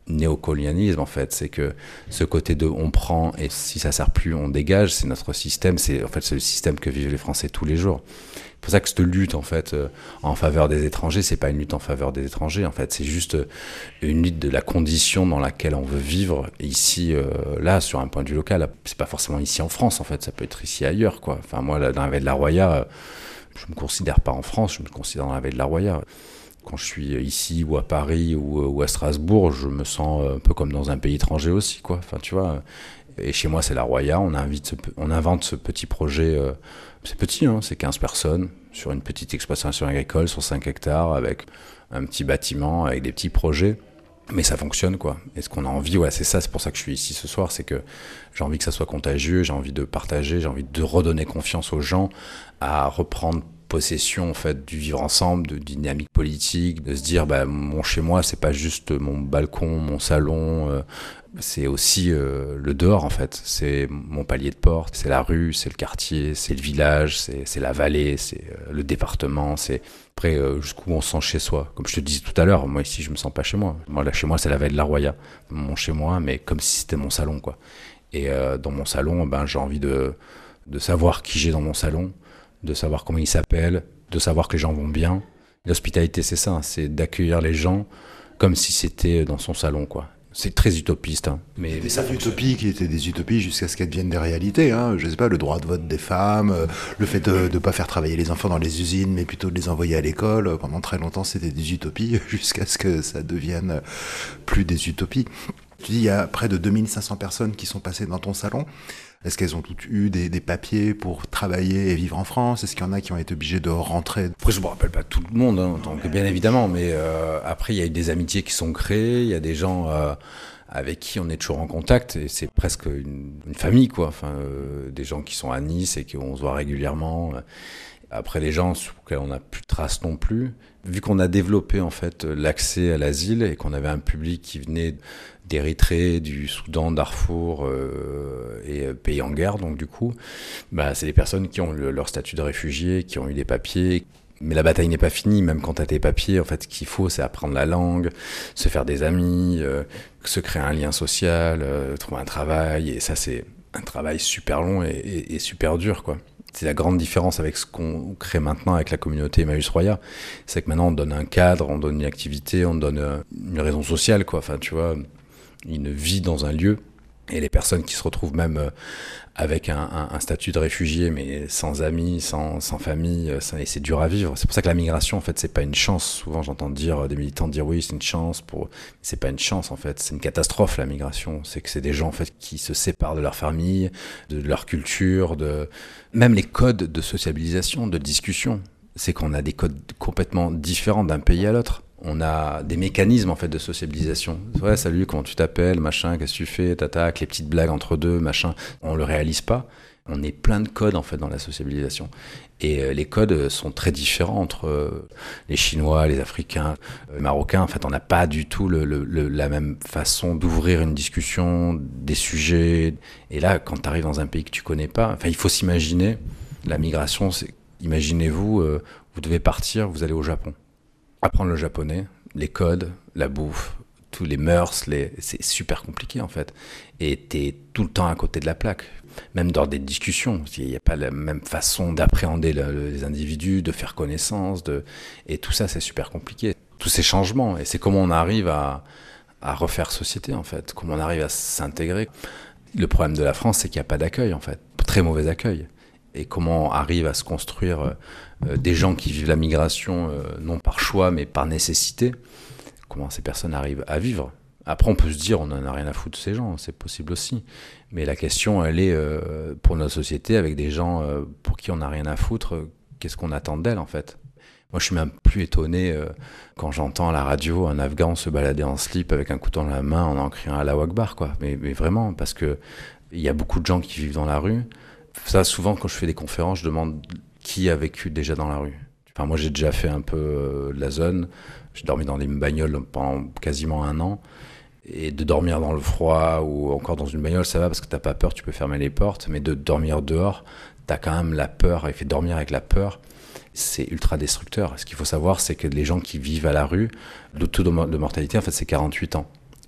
néocolonialisme en fait, c'est que ce côté de on prend et si ça sert plus on dégage, c'est notre système, c'est en fait c'est le système que vivent les Français tous les jours. C'est pour ça que cette lutte en fait euh, en faveur des étrangers, c'est pas une lutte en faveur des étrangers en fait, c'est juste une lutte de la condition dans laquelle on veut vivre ici euh, là sur un point de vue local. C'est pas forcément ici en France en fait, ça peut être ici ailleurs quoi. Enfin moi là, dans la Vallée de la Roya, euh, je me considère pas en France, je me considère dans la Vallée de la Roya. Quand je suis ici ou à Paris ou, ou à Strasbourg, je me sens un peu comme dans un pays étranger aussi, quoi. Enfin, tu vois. Et chez moi, c'est la Roya. On invite, ce, on invente ce petit projet. Euh, c'est petit, hein, c'est quinze personnes sur une petite exploitation agricole sur cinq hectares avec un petit bâtiment, avec des petits projets. Mais ça fonctionne, quoi. Et ce qu'on a envie, ouais, c'est ça. C'est pour ça que je suis ici ce soir, c'est que j'ai envie que ça soit contagieux, j'ai envie de partager, j'ai envie de redonner confiance aux gens à reprendre possession en fait du vivre ensemble, de dynamique politique, de se dire bah mon chez moi c'est pas juste mon balcon, mon salon, euh, c'est aussi euh, le dehors en fait, c'est mon palier de porte, c'est la rue, c'est le quartier, c'est le village, c'est c'est la vallée, c'est euh, le département, c'est après euh, jusqu'où on se sent chez soi. Comme je te disais tout à l'heure, moi ici je me sens pas chez moi. Moi là chez moi c'est la Vallée de la Roya, mon chez moi, mais comme si c'était mon salon quoi. Et euh, dans mon salon, ben j'ai envie de de savoir qui j'ai dans mon salon, de savoir comment ils s'appellent, de savoir que les gens vont bien. L'hospitalité, c'est ça, c'est d'accueillir les gens comme si c'était dans son salon, quoi. C'est très utopiste, hein. Mais, mais ça des utopies qui étaient des utopies jusqu'à ce qu'elles deviennent des réalités, hein. Je sais pas, le droit de vote des femmes, euh, le fait de ne pas faire travailler les enfants dans les usines, mais plutôt de les envoyer à l'école. Pendant très longtemps, c'était des utopies jusqu'à ce que ça devienne plus des utopies. Tu dis, il y a près de deux mille cinq cents personnes qui sont passées dans ton salon. Est-ce qu'elles ont toutes eu des, des papiers pour travailler et vivre en France ? Est-ce qu'il y en a qui ont été obligés de rentrer ? Après, je ne me rappelle pas tout le monde, hein, donc bien évidemment, mais euh, après, il y a eu des amitiés qui sont créées, il y a des gens euh, avec qui on est toujours en contact, et c'est presque une, une famille, quoi. Enfin, euh, des gens qui sont à Nice et qu'on se voit régulièrement. Après, les gens sur lesquels on n'a plus de traces non plus. Vu qu'on a développé en fait l'accès à l'asile et qu'on avait un public qui venait d'Érythrée, du Soudan, Darfour euh, et pays en guerre, donc du coup, bah, c'est des personnes qui ont le, leur statut de réfugié, qui ont eu des papiers. Mais la bataille n'est pas finie, même quand tu as tes papiers. En fait, ce qu'il faut, c'est apprendre la langue, se faire des amis, euh, se créer un lien social, euh, trouver un travail. Et ça, c'est un travail super long et, et, et super dur, quoi. C'est la grande différence avec ce qu'on crée maintenant avec la communauté Emmaüs Roya. C'est que maintenant, on donne un cadre, on donne une activité, on donne une raison sociale, quoi. Enfin, tu vois, une vie dans un lieu. Et les personnes qui se retrouvent même avec un, un, un statut de réfugié, mais sans amis, sans, sans famille, ça, et c'est dur à vivre. C'est pour ça que la migration, en fait, c'est pas une chance. Souvent, j'entends dire, des militants dire oui, c'est une chance. Pour... C'est pas une chance, en fait. C'est une catastrophe, la migration. C'est que c'est des gens, en fait, qui se séparent de leur famille, de leur culture, de même les codes de sociabilisation, de discussion. C'est qu'on a des codes complètement différents d'un pays à l'autre. On a des mécanismes en fait de sociabilisation. Ouais, salut, comment tu t'appelles, machin, qu'est-ce que tu fais, tata, les petites blagues entre deux, machin. On le réalise pas. On est plein de codes en fait dans la sociabilisation. Et euh, les codes sont très différents entre euh, les Chinois, les Africains, les Marocains. En fait, on n'a pas du tout le, le, le, la même façon d'ouvrir une discussion, des sujets. Et là, quand tu arrives dans un pays que tu connais pas, enfin, il faut s'imaginer. La migration, c'est, imaginez-vous, euh, vous devez partir, vous allez au Japon. Apprendre le japonais, les codes, la bouffe, tous les mœurs, les... c'est super compliqué en fait. Et t'es tout le temps à côté de la plaque, même dans des discussions. Il n'y a pas la même façon d'appréhender le, les individus, de faire connaissance, de... et tout ça c'est super compliqué. Tous ces changements, et c'est comment on arrive à, à refaire société en fait, comment on arrive à s'intégrer. Le problème de la France, c'est qu'il n'y a pas d'accueil en fait, très mauvais accueil. Et comment on arrive à se construire euh, des gens qui vivent la migration euh, non par choix mais par nécessité, comment ces personnes arrivent à vivre. Après on peut se dire on n'en a rien à foutre de ces gens, c'est possible aussi, mais la question elle est euh, pour notre société avec des gens euh, pour qui on n'a rien à foutre, euh, qu'est-ce qu'on attend d'elles en fait. Moi je suis même plus étonné euh, quand j'entends à la radio un Afghan se balader en slip avec un couteau dans la main en criant Allahu Akbar quoi, mais, mais vraiment parce que il y a beaucoup de gens qui vivent dans la rue. Ça, souvent, quand je fais des conférences, je demande qui a vécu déjà dans la rue. Enfin, moi, j'ai déjà fait un peu euh, la zone. J'ai dormi dans des bagnoles pendant quasiment un an. Et de dormir dans le froid ou encore dans une bagnole, ça va parce que t'as pas peur, tu peux fermer les portes. Mais de dormir dehors, t'as quand même la peur. Et fait dormir avec la peur, c'est ultra destructeur. Ce qu'il faut savoir, c'est que les gens qui vivent à la rue, le taux de mortalité, en fait, c'est quarante-huit ans.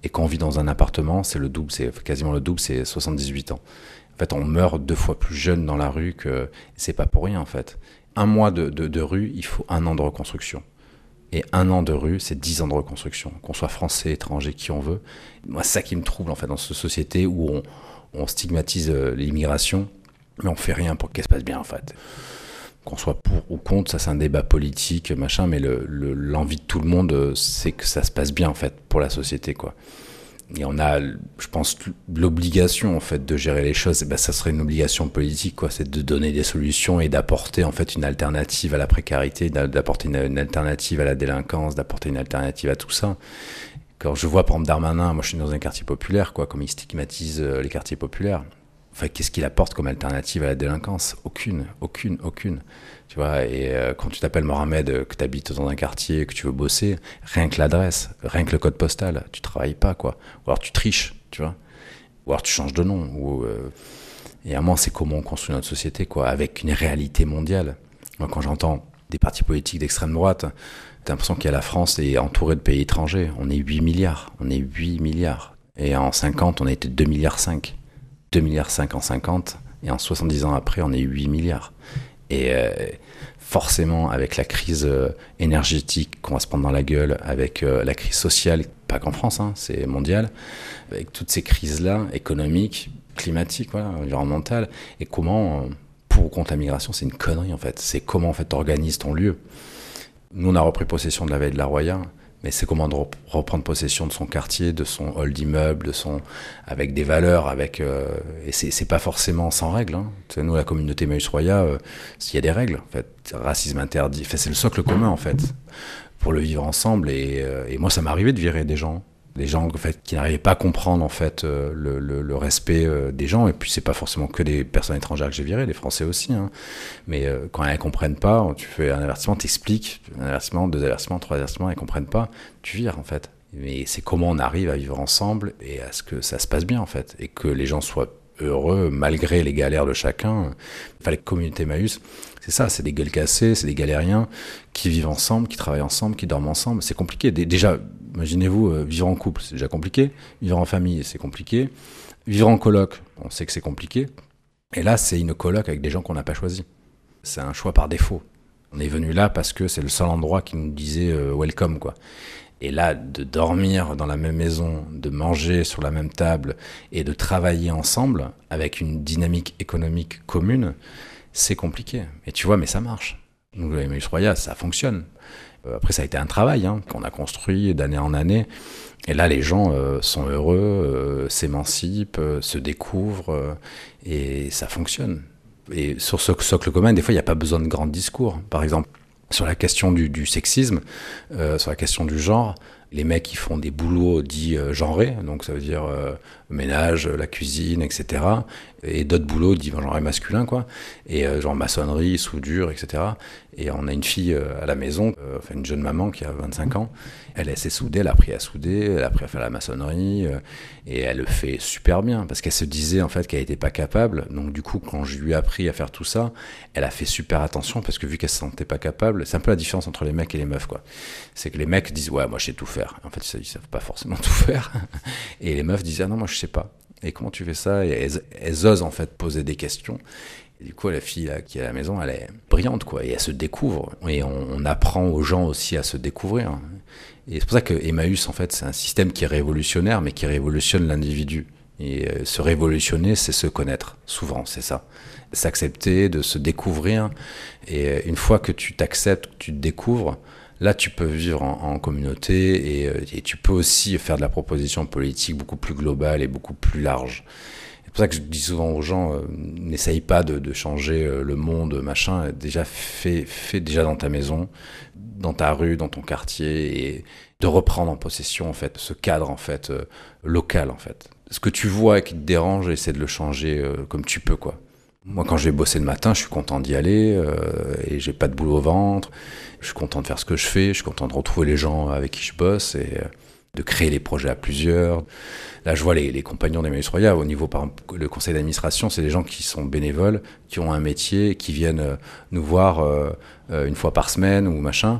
Et quand on vit dans un appartement, c'est le double, c'est quasiment le double, c'est soixante-dix-huit ans. En fait, on meurt deux fois plus jeune dans la rue que... C'est pas pour rien, en fait. Un mois de, de, de rue, il faut un an de reconstruction. Et un an de rue, c'est dix ans de reconstruction. Qu'on soit français, étranger, qui on veut. Moi, c'est ça qui me trouble, en fait, dans cette société où on, on stigmatise l'immigration, mais on fait rien pour qu'elle se passe bien, en fait. Qu'on soit pour ou contre, ça c'est un débat politique, machin, mais le, le, l'envie de tout le monde, c'est que ça se passe bien, en fait, pour la société, quoi. Et on a, je pense, l'obligation en fait de gérer les choses. Et ben, ça serait une obligation politique, quoi. C'est de donner des solutions et d'apporter en fait une alternative à la précarité, d'apporter une, une alternative à la délinquance, d'apporter une alternative à tout ça. Quand je vois par exemple Darmanin, moi je suis dans un quartier populaire, quoi, comme il stigmatise les quartiers populaires. Enfin, qu'est-ce qu'il apporte comme alternative à la délinquance ? Aucune, aucune, aucune. Tu vois, et euh, quand tu t'appelles Mohamed, euh, que tu habites dans un quartier, que tu veux bosser, rien que l'adresse, rien que le code postal, tu travailles pas, quoi. Ou alors tu triches, tu vois. Ou alors tu changes de nom. Ou, euh... Et à moi, c'est comment on construit notre société, quoi, avec une réalité mondiale. Moi, quand j'entends des partis politiques d'extrême droite, t'as l'impression qu'il y a la France est entourée de pays étrangers. On est huit milliards. On est huit milliards. Et en cinquante, on a été deux virgule cinq milliards. deux virgule cinq milliards en cinquante, et en soixante-dix ans après, on est huit milliards. Et euh, forcément, avec la crise euh, énergétique qu'on va se prendre dans la gueule, avec euh, la crise sociale, pas qu'en France, hein, c'est mondial, avec toutes ces crises-là, économiques, climatiques, voilà, environnementales, et comment, euh, pour ou contre la migration, c'est une connerie en fait. C'est comment en fait t'organises ton lieu. Nous, on a repris possession de la veille de la Roya, mais c'est comment de reprendre possession de son quartier, de son hall d'immeuble, de son avec des valeurs, avec euh, et c'est c'est pas forcément sans règles. Hein. Nous, la communauté Emmaüs Roya, euh, il y a des règles. En fait, racisme interdit. Enfin, c'est le socle commun en fait pour le vivre ensemble. Et, euh, et moi, ça m'est arrivé de virer des gens, des gens en fait qui n'arrivaient pas à comprendre en fait euh, le, le, le respect euh, des gens. Et puis c'est pas forcément que des personnes étrangères que j'ai virées, des Français aussi. Hein. Mais euh, quand elles comprennent pas, tu fais un avertissement, t'expliques, un avertissement, deux avertissements, trois avertissements, elles comprennent pas, tu vires en fait. Mais c'est comment on arrive à vivre ensemble et à ce que ça se passe bien en fait, et que les gens soient heureux malgré les galères de chacun. Enfin, la communauté Emmaüs, c'est ça, c'est des gueules cassées, c'est des galériens qui vivent ensemble, qui travaillent ensemble, qui dorment ensemble. C'est compliqué. Déjà, imaginez-vous, euh, vivre en couple, c'est déjà compliqué. Vivre en famille, c'est compliqué. Vivre en coloc, on sait que c'est compliqué. Et là, c'est une coloc avec des gens qu'on n'a pas choisis. C'est un choix par défaut. On est venu là parce que c'est le seul endroit qui nous disait euh, welcome, quoi. Et là, de dormir dans la même maison, de manger sur la même table et de travailler ensemble avec une dynamique économique commune, c'est compliqué. Et tu vois, mais ça marche. Nous, le Emmaüs Roya, ça fonctionne. Après, ça a été un travail hein, qu'on a construit d'année en année. Et là, les gens euh, sont heureux, euh, s'émancipent, euh, se découvrent, euh, et ça fonctionne. Et sur ce socle commun, des fois, il n'y a pas besoin de grands discours. Par exemple, sur la question du, du sexisme, euh, sur la question du genre, les mecs qui font des boulots dits euh, genrés, donc ça veut dire euh, ménage, la cuisine, et cetera. Et d'autres boulots dits genrés masculins, quoi. Et euh, genre maçonnerie, soudure, et cetera. Et on a une fille euh, à la maison, euh, enfin une jeune maman qui a vingt-cinq ans. Elle, elle s'est soudée, elle a appris à souder, elle a appris à faire la maçonnerie, euh, et elle le fait super bien, parce qu'elle se disait en fait qu'elle n'était pas capable. Donc du coup, quand je lui ai appris à faire tout ça, elle a fait super attention, parce que vu qu'elle se sentait pas capable, c'est un peu la différence entre les mecs et les meufs, quoi. C'est que les mecs disent ouais, moi je sais tout faire. En fait, ils savent pas forcément tout faire. Et les meufs disent ah non, moi je sais pas. Et comment tu fais ça ? Et elles, elles osent en fait poser des questions. Et du coup, la fille là, qui est à la maison, elle est brillante, quoi. Et elle se découvre. Et on, on apprend aux gens aussi à se découvrir. Et c'est pour ça que Emmaüs, en fait, c'est un système qui est révolutionnaire, mais qui révolutionne l'individu. Et euh, se révolutionner, c'est se connaître. Souvent, c'est ça. S'accepter, de se découvrir. Et euh, une fois que tu t'acceptes, que tu te découvres, là, tu peux vivre en, en communauté et, et tu peux aussi faire de la proposition politique beaucoup plus globale et beaucoup plus large. C'est pour ça que je dis souvent aux gens, euh, n'essaye pas de, de changer euh, le monde, machin. Déjà, fais, fais déjà dans ta maison, dans ta rue, dans ton quartier, et de reprendre en possession, en fait, ce cadre, en fait, euh, local, en fait. Ce que tu vois et qui te dérange, essaie de le changer euh, comme tu peux, quoi. Moi, quand je vais bosser le matin, je suis content d'y aller euh, et j'ai pas de boulot au ventre. Je suis content de faire ce que je fais, je suis content de retrouver les gens avec qui je bosse et euh, de créer les projets à plusieurs. Là, je vois les, les compagnons d'Emmaüs Roya, au niveau, par exemple, le conseil d'administration, c'est des gens qui sont bénévoles, qui ont un métier, qui viennent euh, nous voir euh, euh, une fois par semaine ou machin.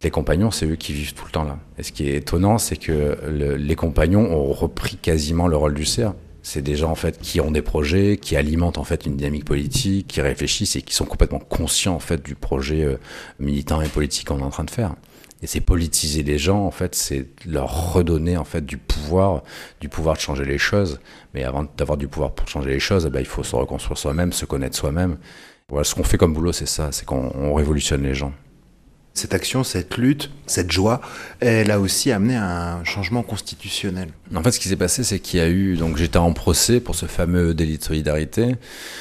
Les compagnons, c'est eux qui vivent tout le temps là. Et ce qui est étonnant, c'est que le, les compagnons ont repris quasiment le rôle du C A. C'est des gens en fait qui ont des projets, qui alimentent en fait une dynamique politique, qui réfléchissent et qui sont complètement conscients en fait du projet euh, militant et politique qu'on est en train de faire. Et c'est politiser les gens en fait, c'est leur redonner en fait du pouvoir, du pouvoir de changer les choses. Mais avant d'avoir du pouvoir pour changer les choses, eh ben, il faut se reconstruire soi-même, se connaître soi-même. Voilà, ce qu'on fait comme boulot, c'est ça, c'est qu'on on révolutionne les gens. Cette action, cette lutte, cette joie, elle a aussi amené à un changement constitutionnel. En fait, ce qui s'est passé, c'est qu'il y a eu... Donc, j'étais en procès pour ce fameux délit de solidarité.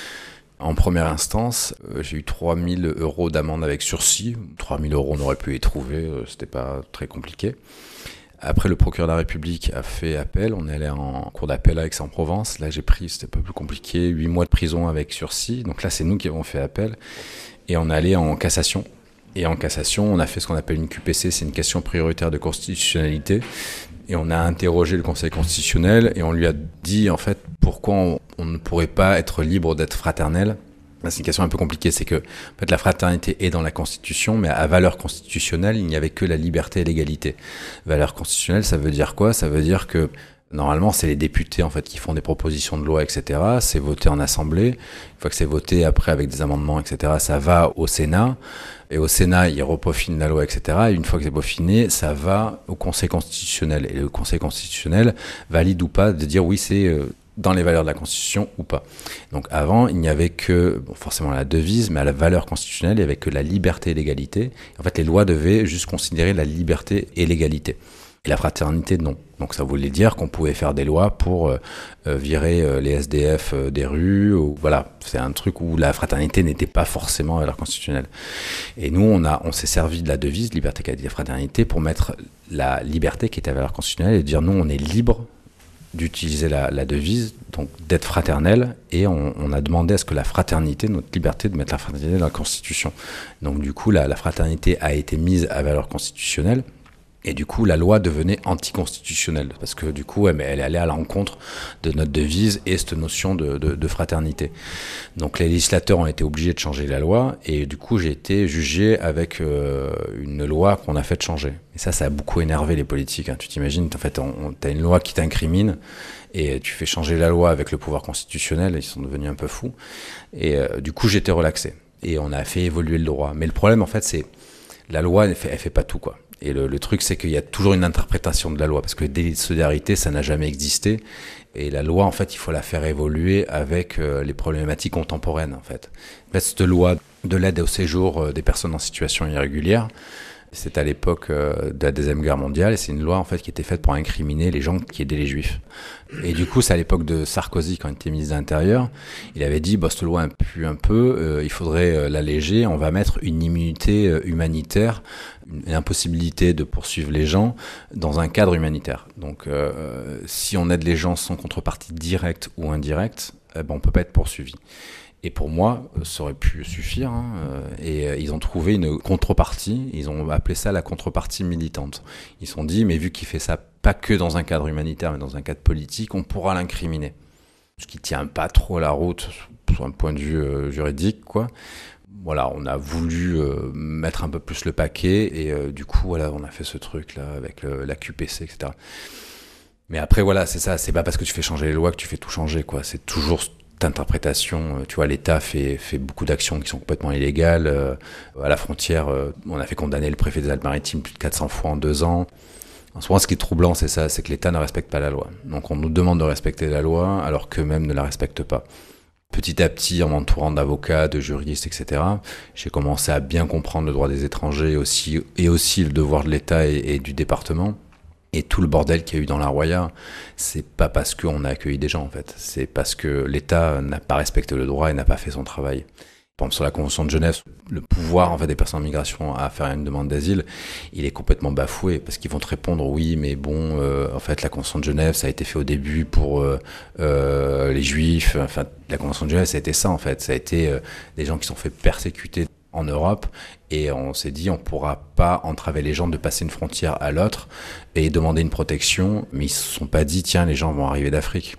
En première instance, euh, j'ai eu trois mille euros d'amende avec sursis. trois mille euros, on aurait pu les trouver, euh, c'était pas très compliqué. Après, le procureur de la République a fait appel. On est allé en cour d'appel à Aix-en-Provence. Là, j'ai pris, c'était un peu plus compliqué, huit mois de prison avec sursis. Donc là, c'est nous qui avons fait appel. Et on est allé en cassation. Et en cassation, on a fait ce qu'on appelle une Q P C, c'est une question prioritaire de constitutionnalité. Et on a interrogé le Conseil constitutionnel et on lui a dit, en fait, pourquoi on, on ne pourrait pas être libre d'être fraternel. C'est une question un peu compliquée, c'est que en fait, la fraternité est dans la Constitution, mais à valeur constitutionnelle, il n'y avait que la liberté et l'égalité. Valeur constitutionnelle, ça veut dire quoi ? Ça veut dire que normalement, c'est les députés en fait qui font des propositions de loi, et cetera. C'est voté en assemblée. Une fois que c'est voté, après avec des amendements, et cetera, ça va au Sénat. Et au Sénat, ils repeaufinent la loi, et cetera. Et une fois que c'est peaufiné, ça va au Conseil constitutionnel. Et le Conseil constitutionnel valide ou pas de dire oui, c'est dans les valeurs de la Constitution ou pas. Donc avant, il n'y avait que, bon, forcément la devise, mais à la valeur constitutionnelle, il n'y avait que la liberté et l'égalité. En fait, les lois devaient juste considérer la liberté et l'égalité. Et la fraternité, non. Donc ça voulait dire qu'on pouvait faire des lois pour euh, virer euh, les S D F euh, des rues. Ou, voilà, c'est un truc où la fraternité n'était pas forcément à valeur constitutionnelle. Et nous, on a, on s'est servi de la devise liberté, égalité, fraternité pour mettre la liberté qui était à valeur constitutionnelle et dire nous, on est libre d'utiliser la, la devise, donc d'être fraternel, et on, on a demandé à ce que la fraternité, notre liberté de mettre la fraternité dans la Constitution. Donc du coup, la, la fraternité a été mise à valeur constitutionnelle. Et du coup, la loi devenait anticonstitutionnelle, parce que du coup, elle, elle allait à l'encontre de notre devise et cette notion de, de, de fraternité. Donc les législateurs ont été obligés de changer la loi, et du coup, j'ai été jugé avec euh, une loi qu'on a fait changer. Et ça, ça a beaucoup énervé les politiques. Hein. Tu t'imagines, en fait, on, on, t'as une loi qui t'incrimine, et tu fais changer la loi avec le pouvoir constitutionnel, ils sont devenus un peu fous. Et euh, du coup, j'ai été relaxé. Et on a fait évoluer le droit. Mais le problème, en fait, c'est la loi, elle fait, elle fait pas tout, quoi. Et le, le truc, c'est qu'il y a toujours une interprétation de la loi, parce que le délit de solidarité, ça n'a jamais existé. Et la loi, en fait, il faut la faire évoluer avec euh, les problématiques contemporaines, en fait. En fait, cette loi de l'aide au séjour euh, des personnes en situation irrégulière, c'est à l'époque euh, de la Deuxième Guerre mondiale, et c'est une loi, en fait, qui était faite pour incriminer les gens qui aidaient les Juifs. Et du coup, c'est à l'époque de Sarkozy, quand il était ministre de l'Intérieur, il avait dit, bah, cette loi pue un peu, euh, il faudrait euh, l'alléger, on va mettre une immunité euh, humanitaire, une impossibilité de poursuivre les gens dans un cadre humanitaire. Donc, euh, si on aide les gens sans contrepartie directe ou indirecte, eh ben, on peut pas être poursuivi. Et pour moi, ça aurait pu suffire. Hein, et euh, ils ont trouvé une contrepartie. Ils ont appelé ça la contrepartie militante. Ils se sont dit, mais vu qu'il fait ça pas que dans un cadre humanitaire, mais dans un cadre politique, on pourra l'incriminer. Ce qui tient pas trop la route, sur un point de vue euh, juridique, quoi. Voilà, on a voulu euh, mettre un peu plus le paquet. Et euh, du coup, voilà, on a fait ce truc-là avec le, la Q P C, et cetera. Mais après, voilà, c'est ça. C'est pas parce que tu fais changer les lois que tu fais tout changer, quoi. C'est toujours interprétation. Tu vois, l'État fait, fait beaucoup d'actions qui sont complètement illégales. Euh, à la frontière, euh, on a fait condamner le préfet des Alpes-Maritimes plus de quatre cents fois en deux ans. En ce moment, ce qui est troublant, c'est ça, c'est que l'État ne respecte pas la loi. Donc on nous demande de respecter la loi alors qu'eux-mêmes ne la respectent pas. Petit à petit, en m'entourant d'avocats, de juristes, et cetera, j'ai commencé à bien comprendre le droit des étrangers aussi, et aussi le devoir de l'État et, et du département. Et tout le bordel qu'il y a eu dans la Roya, c'est pas parce qu'on a accueilli des gens, en fait. C'est parce que l'État n'a pas respecté le droit et n'a pas fait son travail. Par exemple, sur la Convention de Genève, le pouvoir, en fait, des personnes en migration à faire une demande d'asile, il est complètement bafoué, parce qu'ils vont te répondre, oui, mais bon, euh, en fait, la Convention de Genève, ça a été fait au début pour euh, euh, les Juifs. Enfin, la Convention de Genève, ça a été ça, en fait. Ça a été euh, des gens qui sont fait persécuter en Europe, et on s'est dit on pourra pas entraver les gens de passer une frontière à l'autre et demander une protection, mais ils se sont pas dit tiens les gens vont arriver d'Afrique.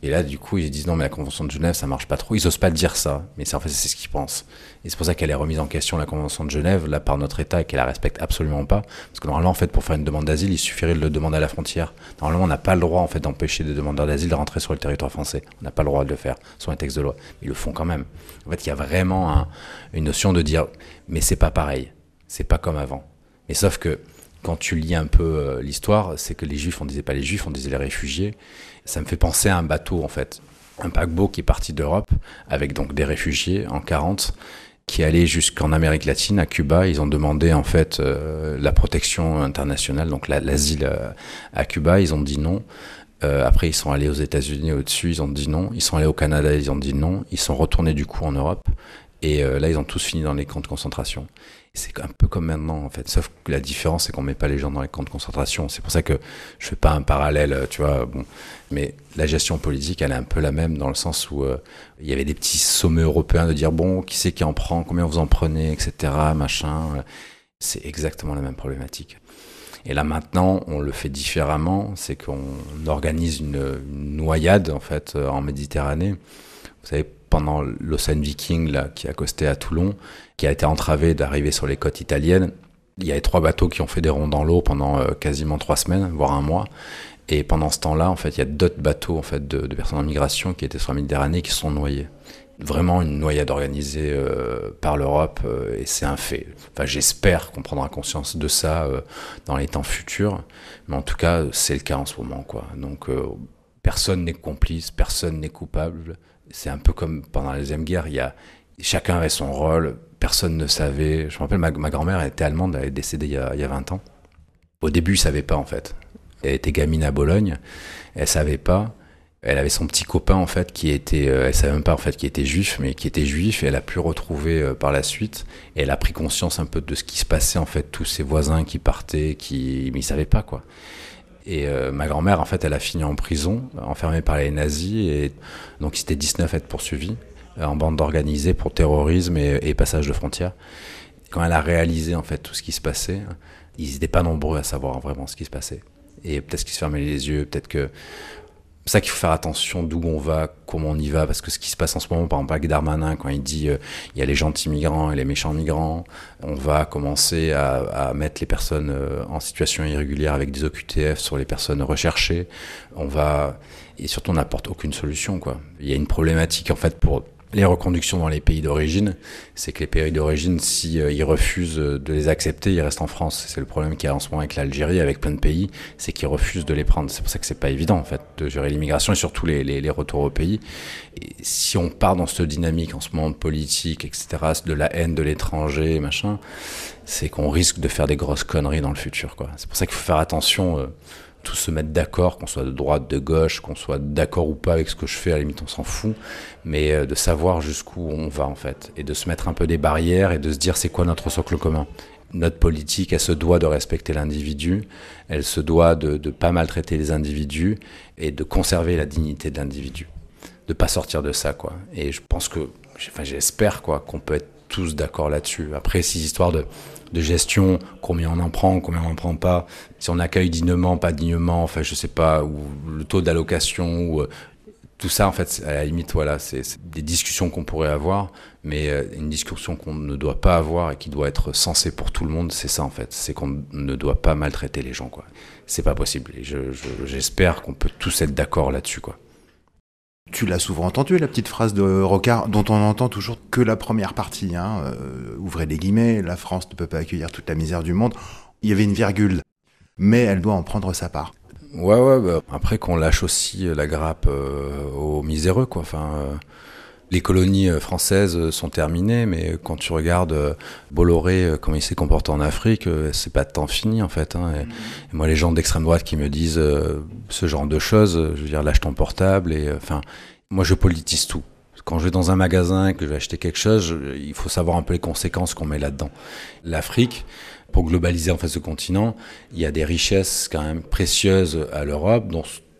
Et là, du coup, ils disent non, mais la Convention de Genève, ça marche pas trop. Ils osent pas dire ça, mais c'est en fait c'est ce qu'ils pensent. Et c'est pour ça qu'elle est remise en question, la Convention de Genève, là par notre État, et qu'elle la respecte absolument pas. Parce que normalement, en fait, pour faire une demande d'asile, il suffirait de le demander à la frontière. Normalement, on n'a pas le droit, en fait, d'empêcher des demandeurs d'asile de rentrer sur le territoire français. On n'a pas le droit de le faire, sur un texte de loi. Ils le font quand même. En fait, il y a vraiment un, une notion de dire, mais c'est pas pareil, c'est pas comme avant. Mais sauf que quand tu lis un peu euh, l'histoire, c'est que les Juifs, on disait pas les Juifs, on disait les réfugiés. Ça me fait penser à un bateau, en fait. Un paquebot qui est parti d'Europe, avec donc des réfugiés en quarante, qui allaient jusqu'en Amérique latine, à Cuba. Ils ont demandé, en fait, euh, la protection internationale, donc la, l'asile euh, à Cuba. Ils ont dit non. Euh, après, ils sont allés aux États-Unis au-dessus, ils ont dit non. Ils sont allés au Canada, ils ont dit non. Ils sont retournés, du coup, en Europe. Et euh, là, ils ont tous fini dans les camps de concentration. C'est un peu comme maintenant, en fait. Sauf que la différence, c'est qu'on met pas les gens dans les camps de concentration. C'est pour ça que je fais pas un parallèle, tu vois. Bon, mais la gestion politique, elle est un peu la même dans le sens où euh, il y avait des petits sommets européens de dire bon, qui c'est qui en prend, combien vous en prenez, et cetera. Machin. C'est exactement la même problématique. Et là maintenant, on le fait différemment. C'est qu'on organise une, une noyade en fait en Méditerranée. Vous savez, pendant l'Ocean Viking là, qui a accosté à Toulon, qui a été entravé d'arriver sur les côtes italiennes, il y avait trois bateaux qui ont fait des ronds dans l'eau pendant euh, quasiment trois semaines, voire un mois. Et pendant ce temps-là, en fait, il y a d'autres bateaux en fait de, de personnes en migration qui étaient sur la Méditerranée qui se sont noyés. Vraiment une noyade organisée euh, par l'Europe euh, et c'est un fait. Enfin, j'espère qu'on prendra conscience de ça euh, dans les temps futurs, mais en tout cas, c'est le cas en ce moment, quoi. Donc, euh, personne n'est complice, personne n'est coupable. C'est un peu comme pendant la Deuxième Guerre, il y a, chacun avait son rôle, personne ne savait. Je me rappelle, ma, ma grand-mère, elle était allemande, elle est décédée il y a, il y a vingt ans. Au début, elle savait pas, en fait. Elle était gamine à Bologne, elle savait pas. Elle avait son petit copain, en fait, qui était, euh, elle savait même pas, en fait, qui était juif, mais qui était juif, et elle a pu retrouver euh, par la suite. Et elle a pris conscience un peu de ce qui se passait, en fait, tous ses voisins qui partaient, qui, mais ils savaient pas, quoi. Et euh, ma grand-mère, en fait, elle a fini en prison, enfermée par les nazis, et donc c'était dix-neuf à être poursuivie, euh, en bande organisée pour terrorisme et, et passage de frontières. Quand elle a réalisé, en fait, tout ce qui se passait, ils n'étaient pas nombreux à savoir vraiment ce qui se passait. Et peut-être qu'ils se fermaient les yeux, peut-être que... C'est ça qu'il faut faire attention d'où on va, comment on y va, parce que ce qui se passe en ce moment, par exemple avec Darmanin, quand il dit euh, il y a les gentils migrants et les méchants migrants, on va commencer à, à mettre les personnes euh, en situation irrégulière avec des O Q T F sur les personnes recherchées, on va... Et surtout, on n'apporte aucune solution, quoi. Il y a une problématique, en fait, pour les reconductions dans les pays d'origine, c'est que les pays d'origine, si euh, ils refusent de les accepter, ils restent en France. C'est le problème qu'il y a en ce moment avec l'Algérie, avec plein de pays, c'est qu'ils refusent de les prendre. C'est pour ça que c'est pas évident, en fait, de gérer l'immigration et surtout les, les, les retours au pays. Et si on part dans cette dynamique en ce moment de politique, et cetera, de la haine de l'étranger, machin, c'est qu'on risque de faire des grosses conneries dans le futur, quoi. C'est pour ça qu'il faut faire attention. Euh, tous se mettre d'accord, qu'on soit de droite, de gauche, qu'on soit d'accord ou pas avec ce que je fais, à la limite on s'en fout, mais euh, de savoir jusqu'où on va en fait, et de se mettre un peu des barrières et de se dire c'est quoi notre socle commun. Notre politique, elle se doit de respecter l'individu, elle se doit de ne pas maltraiter les individus et de conserver la dignité de l'individu, de pas sortir de ça, quoi. Et je pense que, enfin j'espère quoi, qu'on peut être tous d'accord là-dessus. Après, ces histoires de de gestion, combien on en prend, combien on n'en prend pas, si on accueille dignement, pas dignement, enfin je sais pas, ou le taux d'allocation, ou euh, tout ça en fait, à la limite voilà, c'est, c'est des discussions qu'on pourrait avoir, mais euh, une discussion qu'on ne doit pas avoir et qui doit être sensée pour tout le monde, c'est ça en fait, c'est qu'on ne doit pas maltraiter les gens, quoi. C'est pas possible, et je, je, j'espère qu'on peut tous être d'accord là-dessus, quoi. Tu l'as souvent entendu, la petite phrase de Rocard, dont on n'entend toujours que la première partie, hein, euh, ouvrez les guillemets, la France ne peut pas accueillir toute la misère du monde. Il y avait une virgule, mais elle doit en prendre sa part. Ouais, ouais, bah, après qu'on lâche aussi la grappe euh, aux miséreux, quoi. Enfin, euh, les colonies françaises sont terminées, mais quand tu regardes euh, Bolloré, euh, comment il s'est comporté en Afrique, euh, c'est pas de temps fini, en fait. Hein, et, et moi, les gens d'extrême droite qui me disent euh, ce genre de choses, je veux dire, lâche ton portable, et enfin, euh, moi, je politise tout. Quand je vais dans un magasin et que je vais acheter quelque chose, je, il faut savoir un peu les conséquences qu'on met là-dedans. L'Afrique, pour globaliser en fait ce continent, il y a des richesses quand même précieuses à l'Europe, dont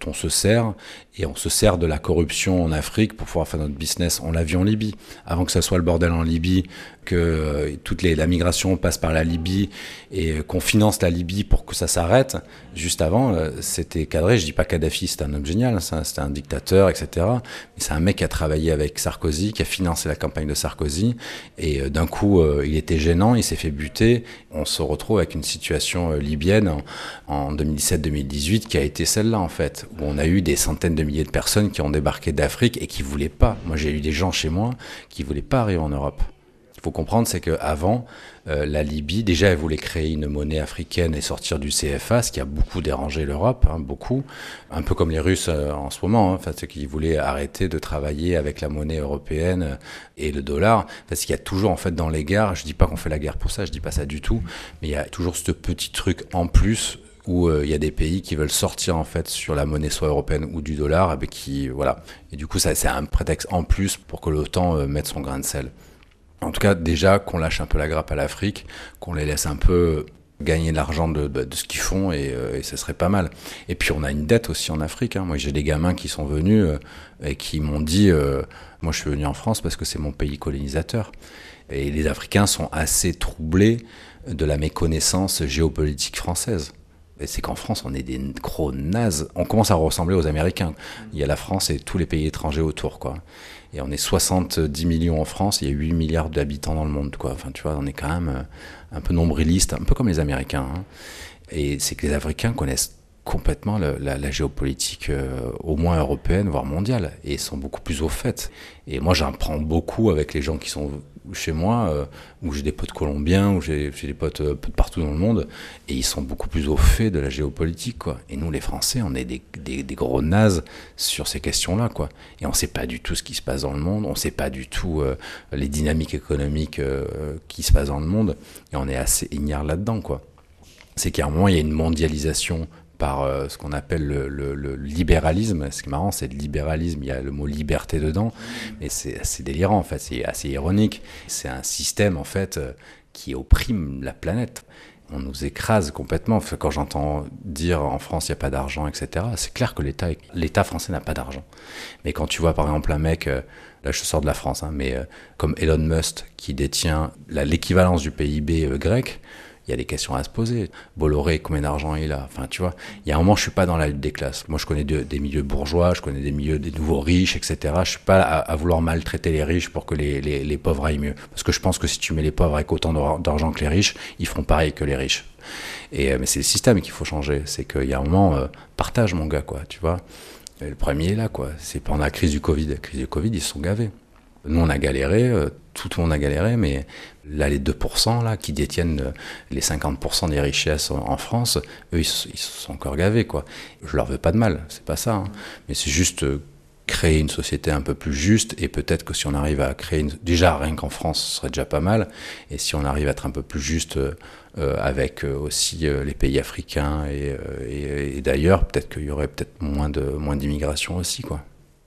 on se sert, et on se sert de la corruption en Afrique pour pouvoir faire notre business. On l'a vu en Libye. Avant que ça soit le bordel en Libye, que euh, toute les, la migration passe par la Libye et euh, qu'on finance la Libye pour que ça s'arrête, juste avant, euh, c'était cadré. Je dis pas Kadhafi, c'était un homme génial, ça, c'était un dictateur, et cetera. Mais c'est un mec qui a travaillé avec Sarkozy, qui a financé la campagne de Sarkozy, et euh, d'un coup, euh, il était gênant, il s'est fait buter. On se retrouve avec une situation euh, libyenne en, en deux mille dix-sept deux mille dix-huit qui a été celle-là, en fait, où on a eu des centaines de milliers de personnes qui ont débarqué d'Afrique et qui voulaient pas. Moi, j'ai eu des gens chez moi qui voulaient pas arriver en Europe. Il faut comprendre, c'est qu'avant, euh, la Libye, déjà, elle voulait créer une monnaie africaine et sortir du C F A, ce qui a beaucoup dérangé l'Europe, hein, beaucoup. Un peu comme les Russes euh, en ce moment, hein, enfin, ceux qui voulaient arrêter de travailler avec la monnaie européenne euh, et le dollar. Parce qu'il y a toujours, en fait, dans les guerres, je dis pas qu'on fait la guerre pour ça, je dis pas ça du tout, mais il y a toujours ce petit truc en plus où il euh, y a des pays qui veulent sortir en fait sur la monnaie soit européenne ou du dollar, et bien qui voilà. Et du coup, ça c'est un prétexte en plus pour que l'OTAN euh, mette son grain de sel. En tout cas, déjà qu'on lâche un peu la grappe à l'Afrique, qu'on les laisse un peu gagner de l'argent de, de, de ce qu'ils font, et, euh, et ça serait pas mal. Et puis on a une dette aussi en Afrique. Hein. Moi, j'ai des gamins qui sont venus euh, et qui m'ont dit, euh, moi, je suis venu en France parce que c'est mon pays colonisateur. Et les Africains sont assez troublés de la méconnaissance géopolitique française. Et c'est qu'en France, on est des gros nazes. On commence à ressembler aux Américains. Il y a la France et tous les pays étrangers autour, quoi. Et on est soixante-dix millions en France, il y a huit milliards d'habitants dans le monde, quoi. Enfin, tu vois, on est quand même un peu nombriliste, un peu comme les Américains. Hein. Et c'est que les Africains connaissent complètement le, la, la géopolitique, euh, au moins européenne, voire mondiale, et sont beaucoup plus au fait. Et moi, j'en prends beaucoup avec les gens qui sont chez moi, euh, où j'ai des potes colombiens, où j'ai, j'ai des potes euh, de partout dans le monde, et ils sont beaucoup plus au fait de la géopolitique, quoi. Et nous, les Français, on est des, des, des gros nazes sur ces questions-là, quoi. Et on sait pas du tout ce qui se passe dans le monde, on sait pas du tout euh, les dynamiques économiques euh, qui se passent dans le monde, et on est assez ignare là-dedans, quoi. C'est qu'à un moment, il y a une mondialisation par euh, ce qu'on appelle le, le, le libéralisme. Ce qui est marrant, c'est le libéralisme, il y a le mot liberté dedans, mais c'est assez délirant, en fait, c'est assez ironique. C'est un système, en fait, euh, qui opprime la planète. On nous écrase complètement. Enfin, quand j'entends dire en France, il n'y a pas d'argent, et cetera, c'est clair que l'État, l'État français n'a pas d'argent. Mais quand tu vois, par exemple, un mec, euh, là je sors de la France, hein, mais euh, comme Elon Musk, qui détient la, l'équivalence du P I B euh, grec, il y a des questions à se poser. Bolloré, combien d'argent il a? Enfin, tu vois, il y a un moment, je suis pas dans la lutte des classes. Moi, je connais de, des milieux bourgeois, je connais des milieux des nouveaux riches, et cetera. Je suis pas à, à vouloir maltraiter les riches pour que les, les, les pauvres aillent mieux. Parce que je pense que si tu mets les pauvres avec autant d'argent que les riches, ils feront pareil que les riches. Et, mais c'est le système qu'il faut changer. C'est qu'il y a un moment, euh, partage, mon gars, quoi, tu vois. Et le premier est là, quoi. C'est pendant la crise du Covid. La crise du Covid, ils se sont gavés. Nous, on a galéré, euh, tout le monde a galéré, mais là, les deux pour cent là, qui détiennent euh, les cinquante pour cent des richesses en, en France, eux, ils, ils se sont encore gavés, quoi. Je leur veux pas de mal, c'est pas ça, hein. Mais c'est juste euh, créer une société un peu plus juste, et peut-être que si on arrive à créer une... Déjà, rien qu'en France, ce serait déjà pas mal, et si on arrive à être un peu plus juste euh, euh, avec euh, aussi euh, les pays africains et, euh, et, et d'ailleurs, peut-être qu'il y aurait peut-être moins de, moins d'immigration aussi, quoi.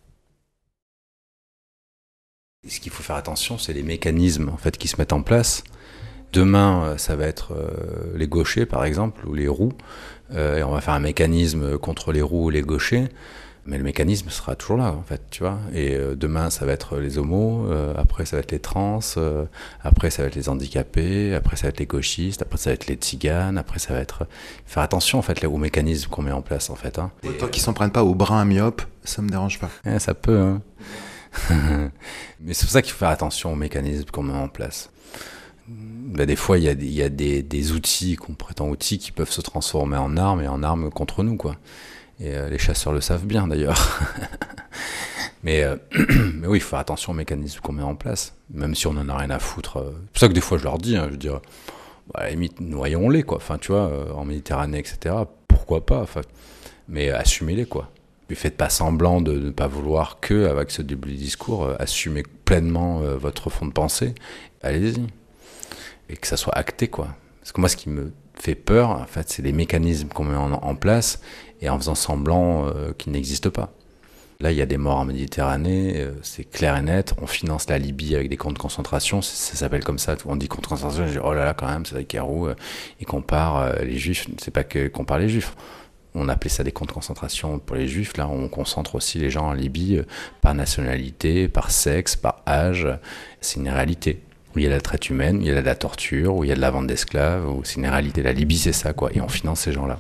Ce qu'il faut faire attention, c'est les mécanismes en fait qui se mettent en place. Demain, ça va être euh, les gauchers, par exemple, ou les roux, euh, et on va faire un mécanisme contre les roux ou les gauchers, mais le mécanisme sera toujours là, en fait, tu vois. Et euh, demain, ça va être les homos, euh, après ça va être les trans, euh, après ça va être les handicapés, après ça va être les gauchistes, après ça va être les tziganes, après ça va être... Faire attention, en fait, là, aux mécanismes qu'on met en place, en fait. Hein. Tant qu'ils s'en prennent pas au brin myope, ça me dérange pas. Eh, ça peut, hein. Mais c'est pour ça qu'il faut faire attention aux mécanismes qu'on met en place. Ben, des fois, il y a, il y a des, des outils qu'on prétend outils qui peuvent se transformer en armes et en armes contre nous, quoi. Et euh, les chasseurs le savent bien, d'ailleurs. mais, euh, mais oui, il faut faire attention aux mécanismes qu'on met en place, même si on en a rien à foutre. C'est pour ça que des fois, je leur dis, hein, je veux dire, bah, à la limite, noyons-les, quoi. Enfin, tu vois, euh, en Méditerranée, et cetera. Pourquoi pas, enfin, mais assumez-les, quoi. Puis faites pas semblant de ne pas vouloir que, avec ce début de discours, euh, assumez pleinement euh, votre fond de pensée. Allez-y. Et que ça soit acté, quoi. Parce que moi, ce qui me fait peur, en fait, c'est les mécanismes qu'on met en, en place et en faisant semblant euh, qu'ils n'existent pas. Là, il y a des morts en Méditerranée, euh, c'est clair et net. On finance la Libye avec des camps de concentration, ça, ça s'appelle comme ça. On dit camps de concentration, je dis, oh là là, quand même, c'est avec Carreau, euh, et compare euh, les juifs. C'est pas que compare les juifs. On appelait ça des camps de concentration pour les juifs. Là, on concentre aussi les gens en Libye par nationalité, par sexe, par âge. C'est une réalité. Où il y a la traite humaine, où il y a de la torture, où il y a de la vente d'esclaves, où c'est une réalité. La Libye, c'est ça, quoi. Et on finance ces gens-là.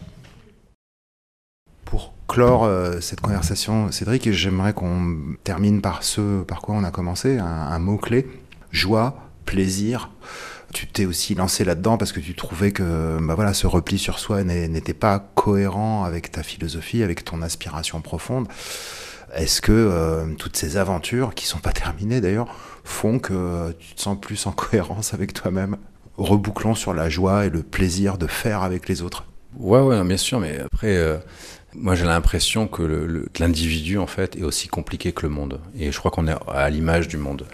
Pour clore euh, cette conversation, Cédric, j'aimerais qu'on termine par ce par quoi on a commencé, un, un mot-clé, joie, plaisir. Tu t'es aussi lancé là-dedans parce que tu trouvais que bah voilà, ce repli sur soi n'était pas cohérent avec ta philosophie, avec ton aspiration profonde. Est-ce que euh, toutes ces aventures, qui sont pas terminées d'ailleurs, font que tu te sens plus en cohérence avec toi-même? Rebouclons sur la joie et le plaisir de faire avec les autres. Ouais, ouais, bien sûr, mais après, euh, moi j'ai l'impression que, le, le, que l'individu en fait est aussi compliqué que le monde. Et je crois qu'on est à l'image du monde.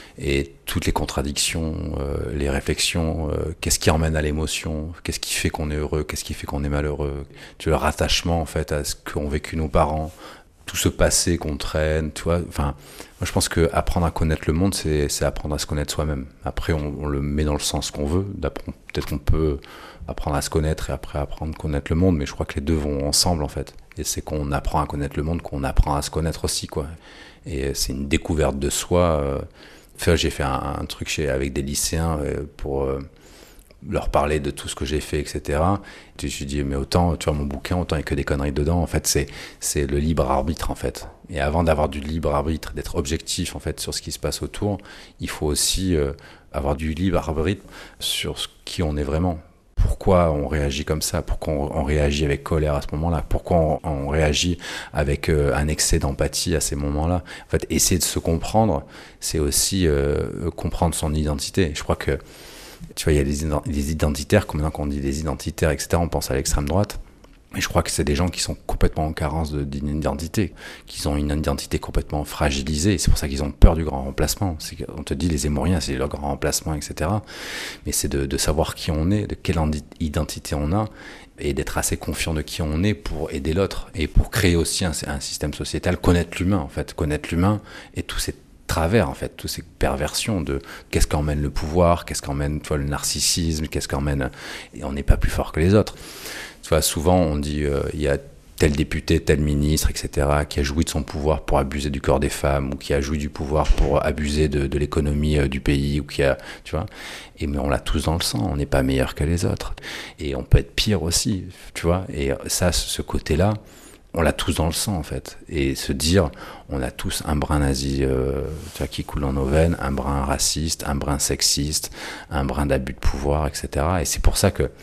Et toutes les contradictions, euh, les réflexions, euh, qu'est-ce qui emmène à l'émotion, qu'est-ce qui fait qu'on est heureux, qu'est-ce qui fait qu'on est malheureux, tu vois, le rattachement en fait à ce qu'ont vécu nos parents, tout ce passé qu'on traîne, tu vois. Enfin, moi je pense que apprendre à connaître le monde, c'est, c'est apprendre à se connaître soi-même. Après, on, on le met dans le sens qu'on veut. Peut-être qu'on peut apprendre à se connaître et après apprendre à connaître le monde, mais je crois que les deux vont ensemble en fait. Et c'est qu'on apprend à connaître le monde, qu'on apprend à se connaître aussi, quoi. Et c'est une découverte de soi. Euh, Enfin, j'ai fait un, un truc chez, avec des lycéens euh, pour euh, leur parler de tout ce que j'ai fait, et cetera. Et je me suis dit, mais autant, tu vois, mon bouquin, autant il n'y a que des conneries dedans. En fait, c'est, c'est le libre arbitre, en fait. Et avant d'avoir du libre arbitre, d'être objectif, en fait, sur ce qui se passe autour, il faut aussi euh, avoir du libre arbitre sur ce qui on est vraiment. Pourquoi on réagit comme ça? Pourquoi on, on réagit avec colère à ce moment-là? Pourquoi on, on réagit avec euh, un excès d'empathie à ces moments-là? En fait, essayer de se comprendre, c'est aussi euh, comprendre son identité. Je crois que, tu vois, il y a les, les identitaires, comme maintenant qu'on dit les identitaires, et cetera, on pense à l'extrême droite. Mais je crois que c'est des gens qui sont complètement en carence de, d'une identité, qui ont une identité complètement fragilisée. Et c'est pour ça qu'ils ont peur du grand remplacement. C'est qu'on te dit les Zémoriens, c'est leur grand remplacement, et cetera. Mais c'est de, de savoir qui on est, de quelle identité on a, et d'être assez confiant de qui on est pour aider l'autre et pour créer aussi un, un système sociétal, connaître l'humain en fait, connaître l'humain et tous ces travers en fait, toutes ces perversions de qu'est-ce qu'emmène le pouvoir, qu'est-ce qu'emmène, tu vois, le narcissisme, qu'est-ce qu'emmène, et on n'est pas plus fort que les autres. Tu vois, souvent on dit euh, il y a tel député, tel ministre, et cetera, qui a joui de son pouvoir pour abuser du corps des femmes, ou qui a joui du pouvoir pour abuser de, de l'économie euh, du pays, ou qui a, tu vois, et mais on l'a tous dans le sang, on n'est pas meilleur que les autres, et on peut être pire aussi, tu vois, et ça, ce côté-là, on l'a tous dans le sang en fait, et se dire, on a tous un brin nazi, euh, tu vois, qui coule dans nos veines, un brin raciste, un brin sexiste, un brin d'abus de pouvoir, et cetera. Et c'est pour ça que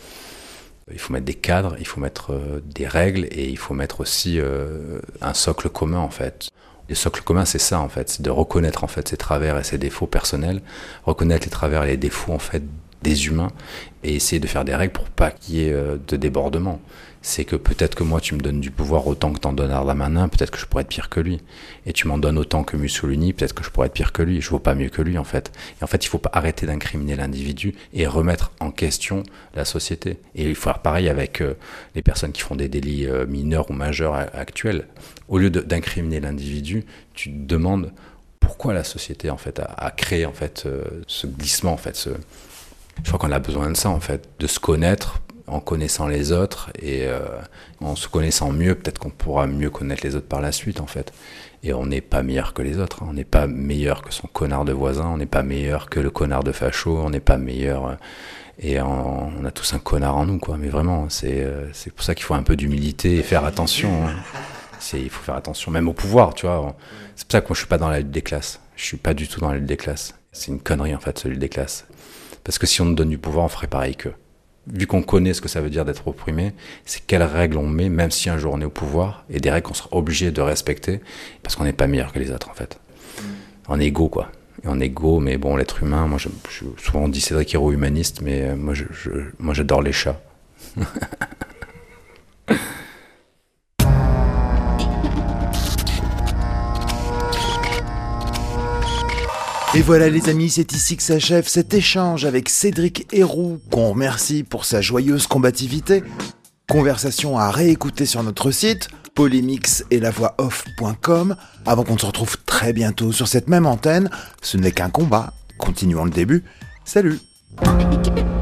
il faut mettre des cadres, il faut mettre euh, des règles, et il faut mettre aussi euh, un socle commun en fait. Le socle commun, c'est ça en fait, c'est de reconnaître en fait ses travers et ses défauts personnels, reconnaître les travers et les défauts en fait des humains, et essayer de faire des règles pour pas qu'il y ait euh, de débordement. C'est que peut-être que moi tu me donnes du pouvoir autant que t'en donnes à Darmanin, peut-être que je pourrais être pire que lui. Et tu m'en donnes autant que Mussolini, peut-être que je pourrais être pire que lui. Je vaux pas mieux que lui en fait. Et en fait, il faut pas arrêter d'incriminer l'individu et remettre en question la société. Et il faut faire pareil avec euh, les personnes qui font des délits euh, mineurs ou majeurs a- actuels. Au lieu de, d'incriminer l'individu, tu te demandes pourquoi la société en fait a, a créé en fait euh, ce glissement en fait. Ce... Je crois qu'on a besoin de ça en fait, de se connaître en connaissant les autres, et euh, en se connaissant mieux, peut-être qu'on pourra mieux connaître les autres par la suite en fait. Et on n'est pas meilleur que les autres, hein. On n'est pas meilleur que son connard de voisin, on n'est pas meilleur que le connard de facho, on n'est pas meilleur, euh, et en, on a tous un connard en nous quoi. Mais vraiment, c'est euh, c'est pour ça qu'il faut un peu d'humilité et faire attention, hein. C'est, il faut faire attention même au pouvoir, tu vois. C'est pour ça que moi je suis pas dans la lutte des classes, je suis pas du tout dans la lutte des classes. C'est une connerie en fait, celui des classes, parce que si on nous donne du pouvoir, on ferait pareil qu'eux. Vu qu'on connaît ce que ça veut dire d'être opprimé, c'est quelles règles on met, même si un jour on est au pouvoir, et des règles qu'on sera obligé de respecter, parce qu'on n'est pas meilleur que les autres en fait. En égo quoi. Et en égo, mais bon, l'être humain, moi je, je, souvent on dit Cédric Héroux humaniste, mais moi, je, je, moi j'adore les chats. Et voilà les amis, c'est ici que s'achève cet échange avec Cédric Héroux, qu'on remercie pour sa joyeuse combativité. Conversation à réécouter sur notre site, polymix et la voix off point com, avant qu'on se retrouve très bientôt sur cette même antenne. Ce n'est qu'un combat, continuons le début, salut.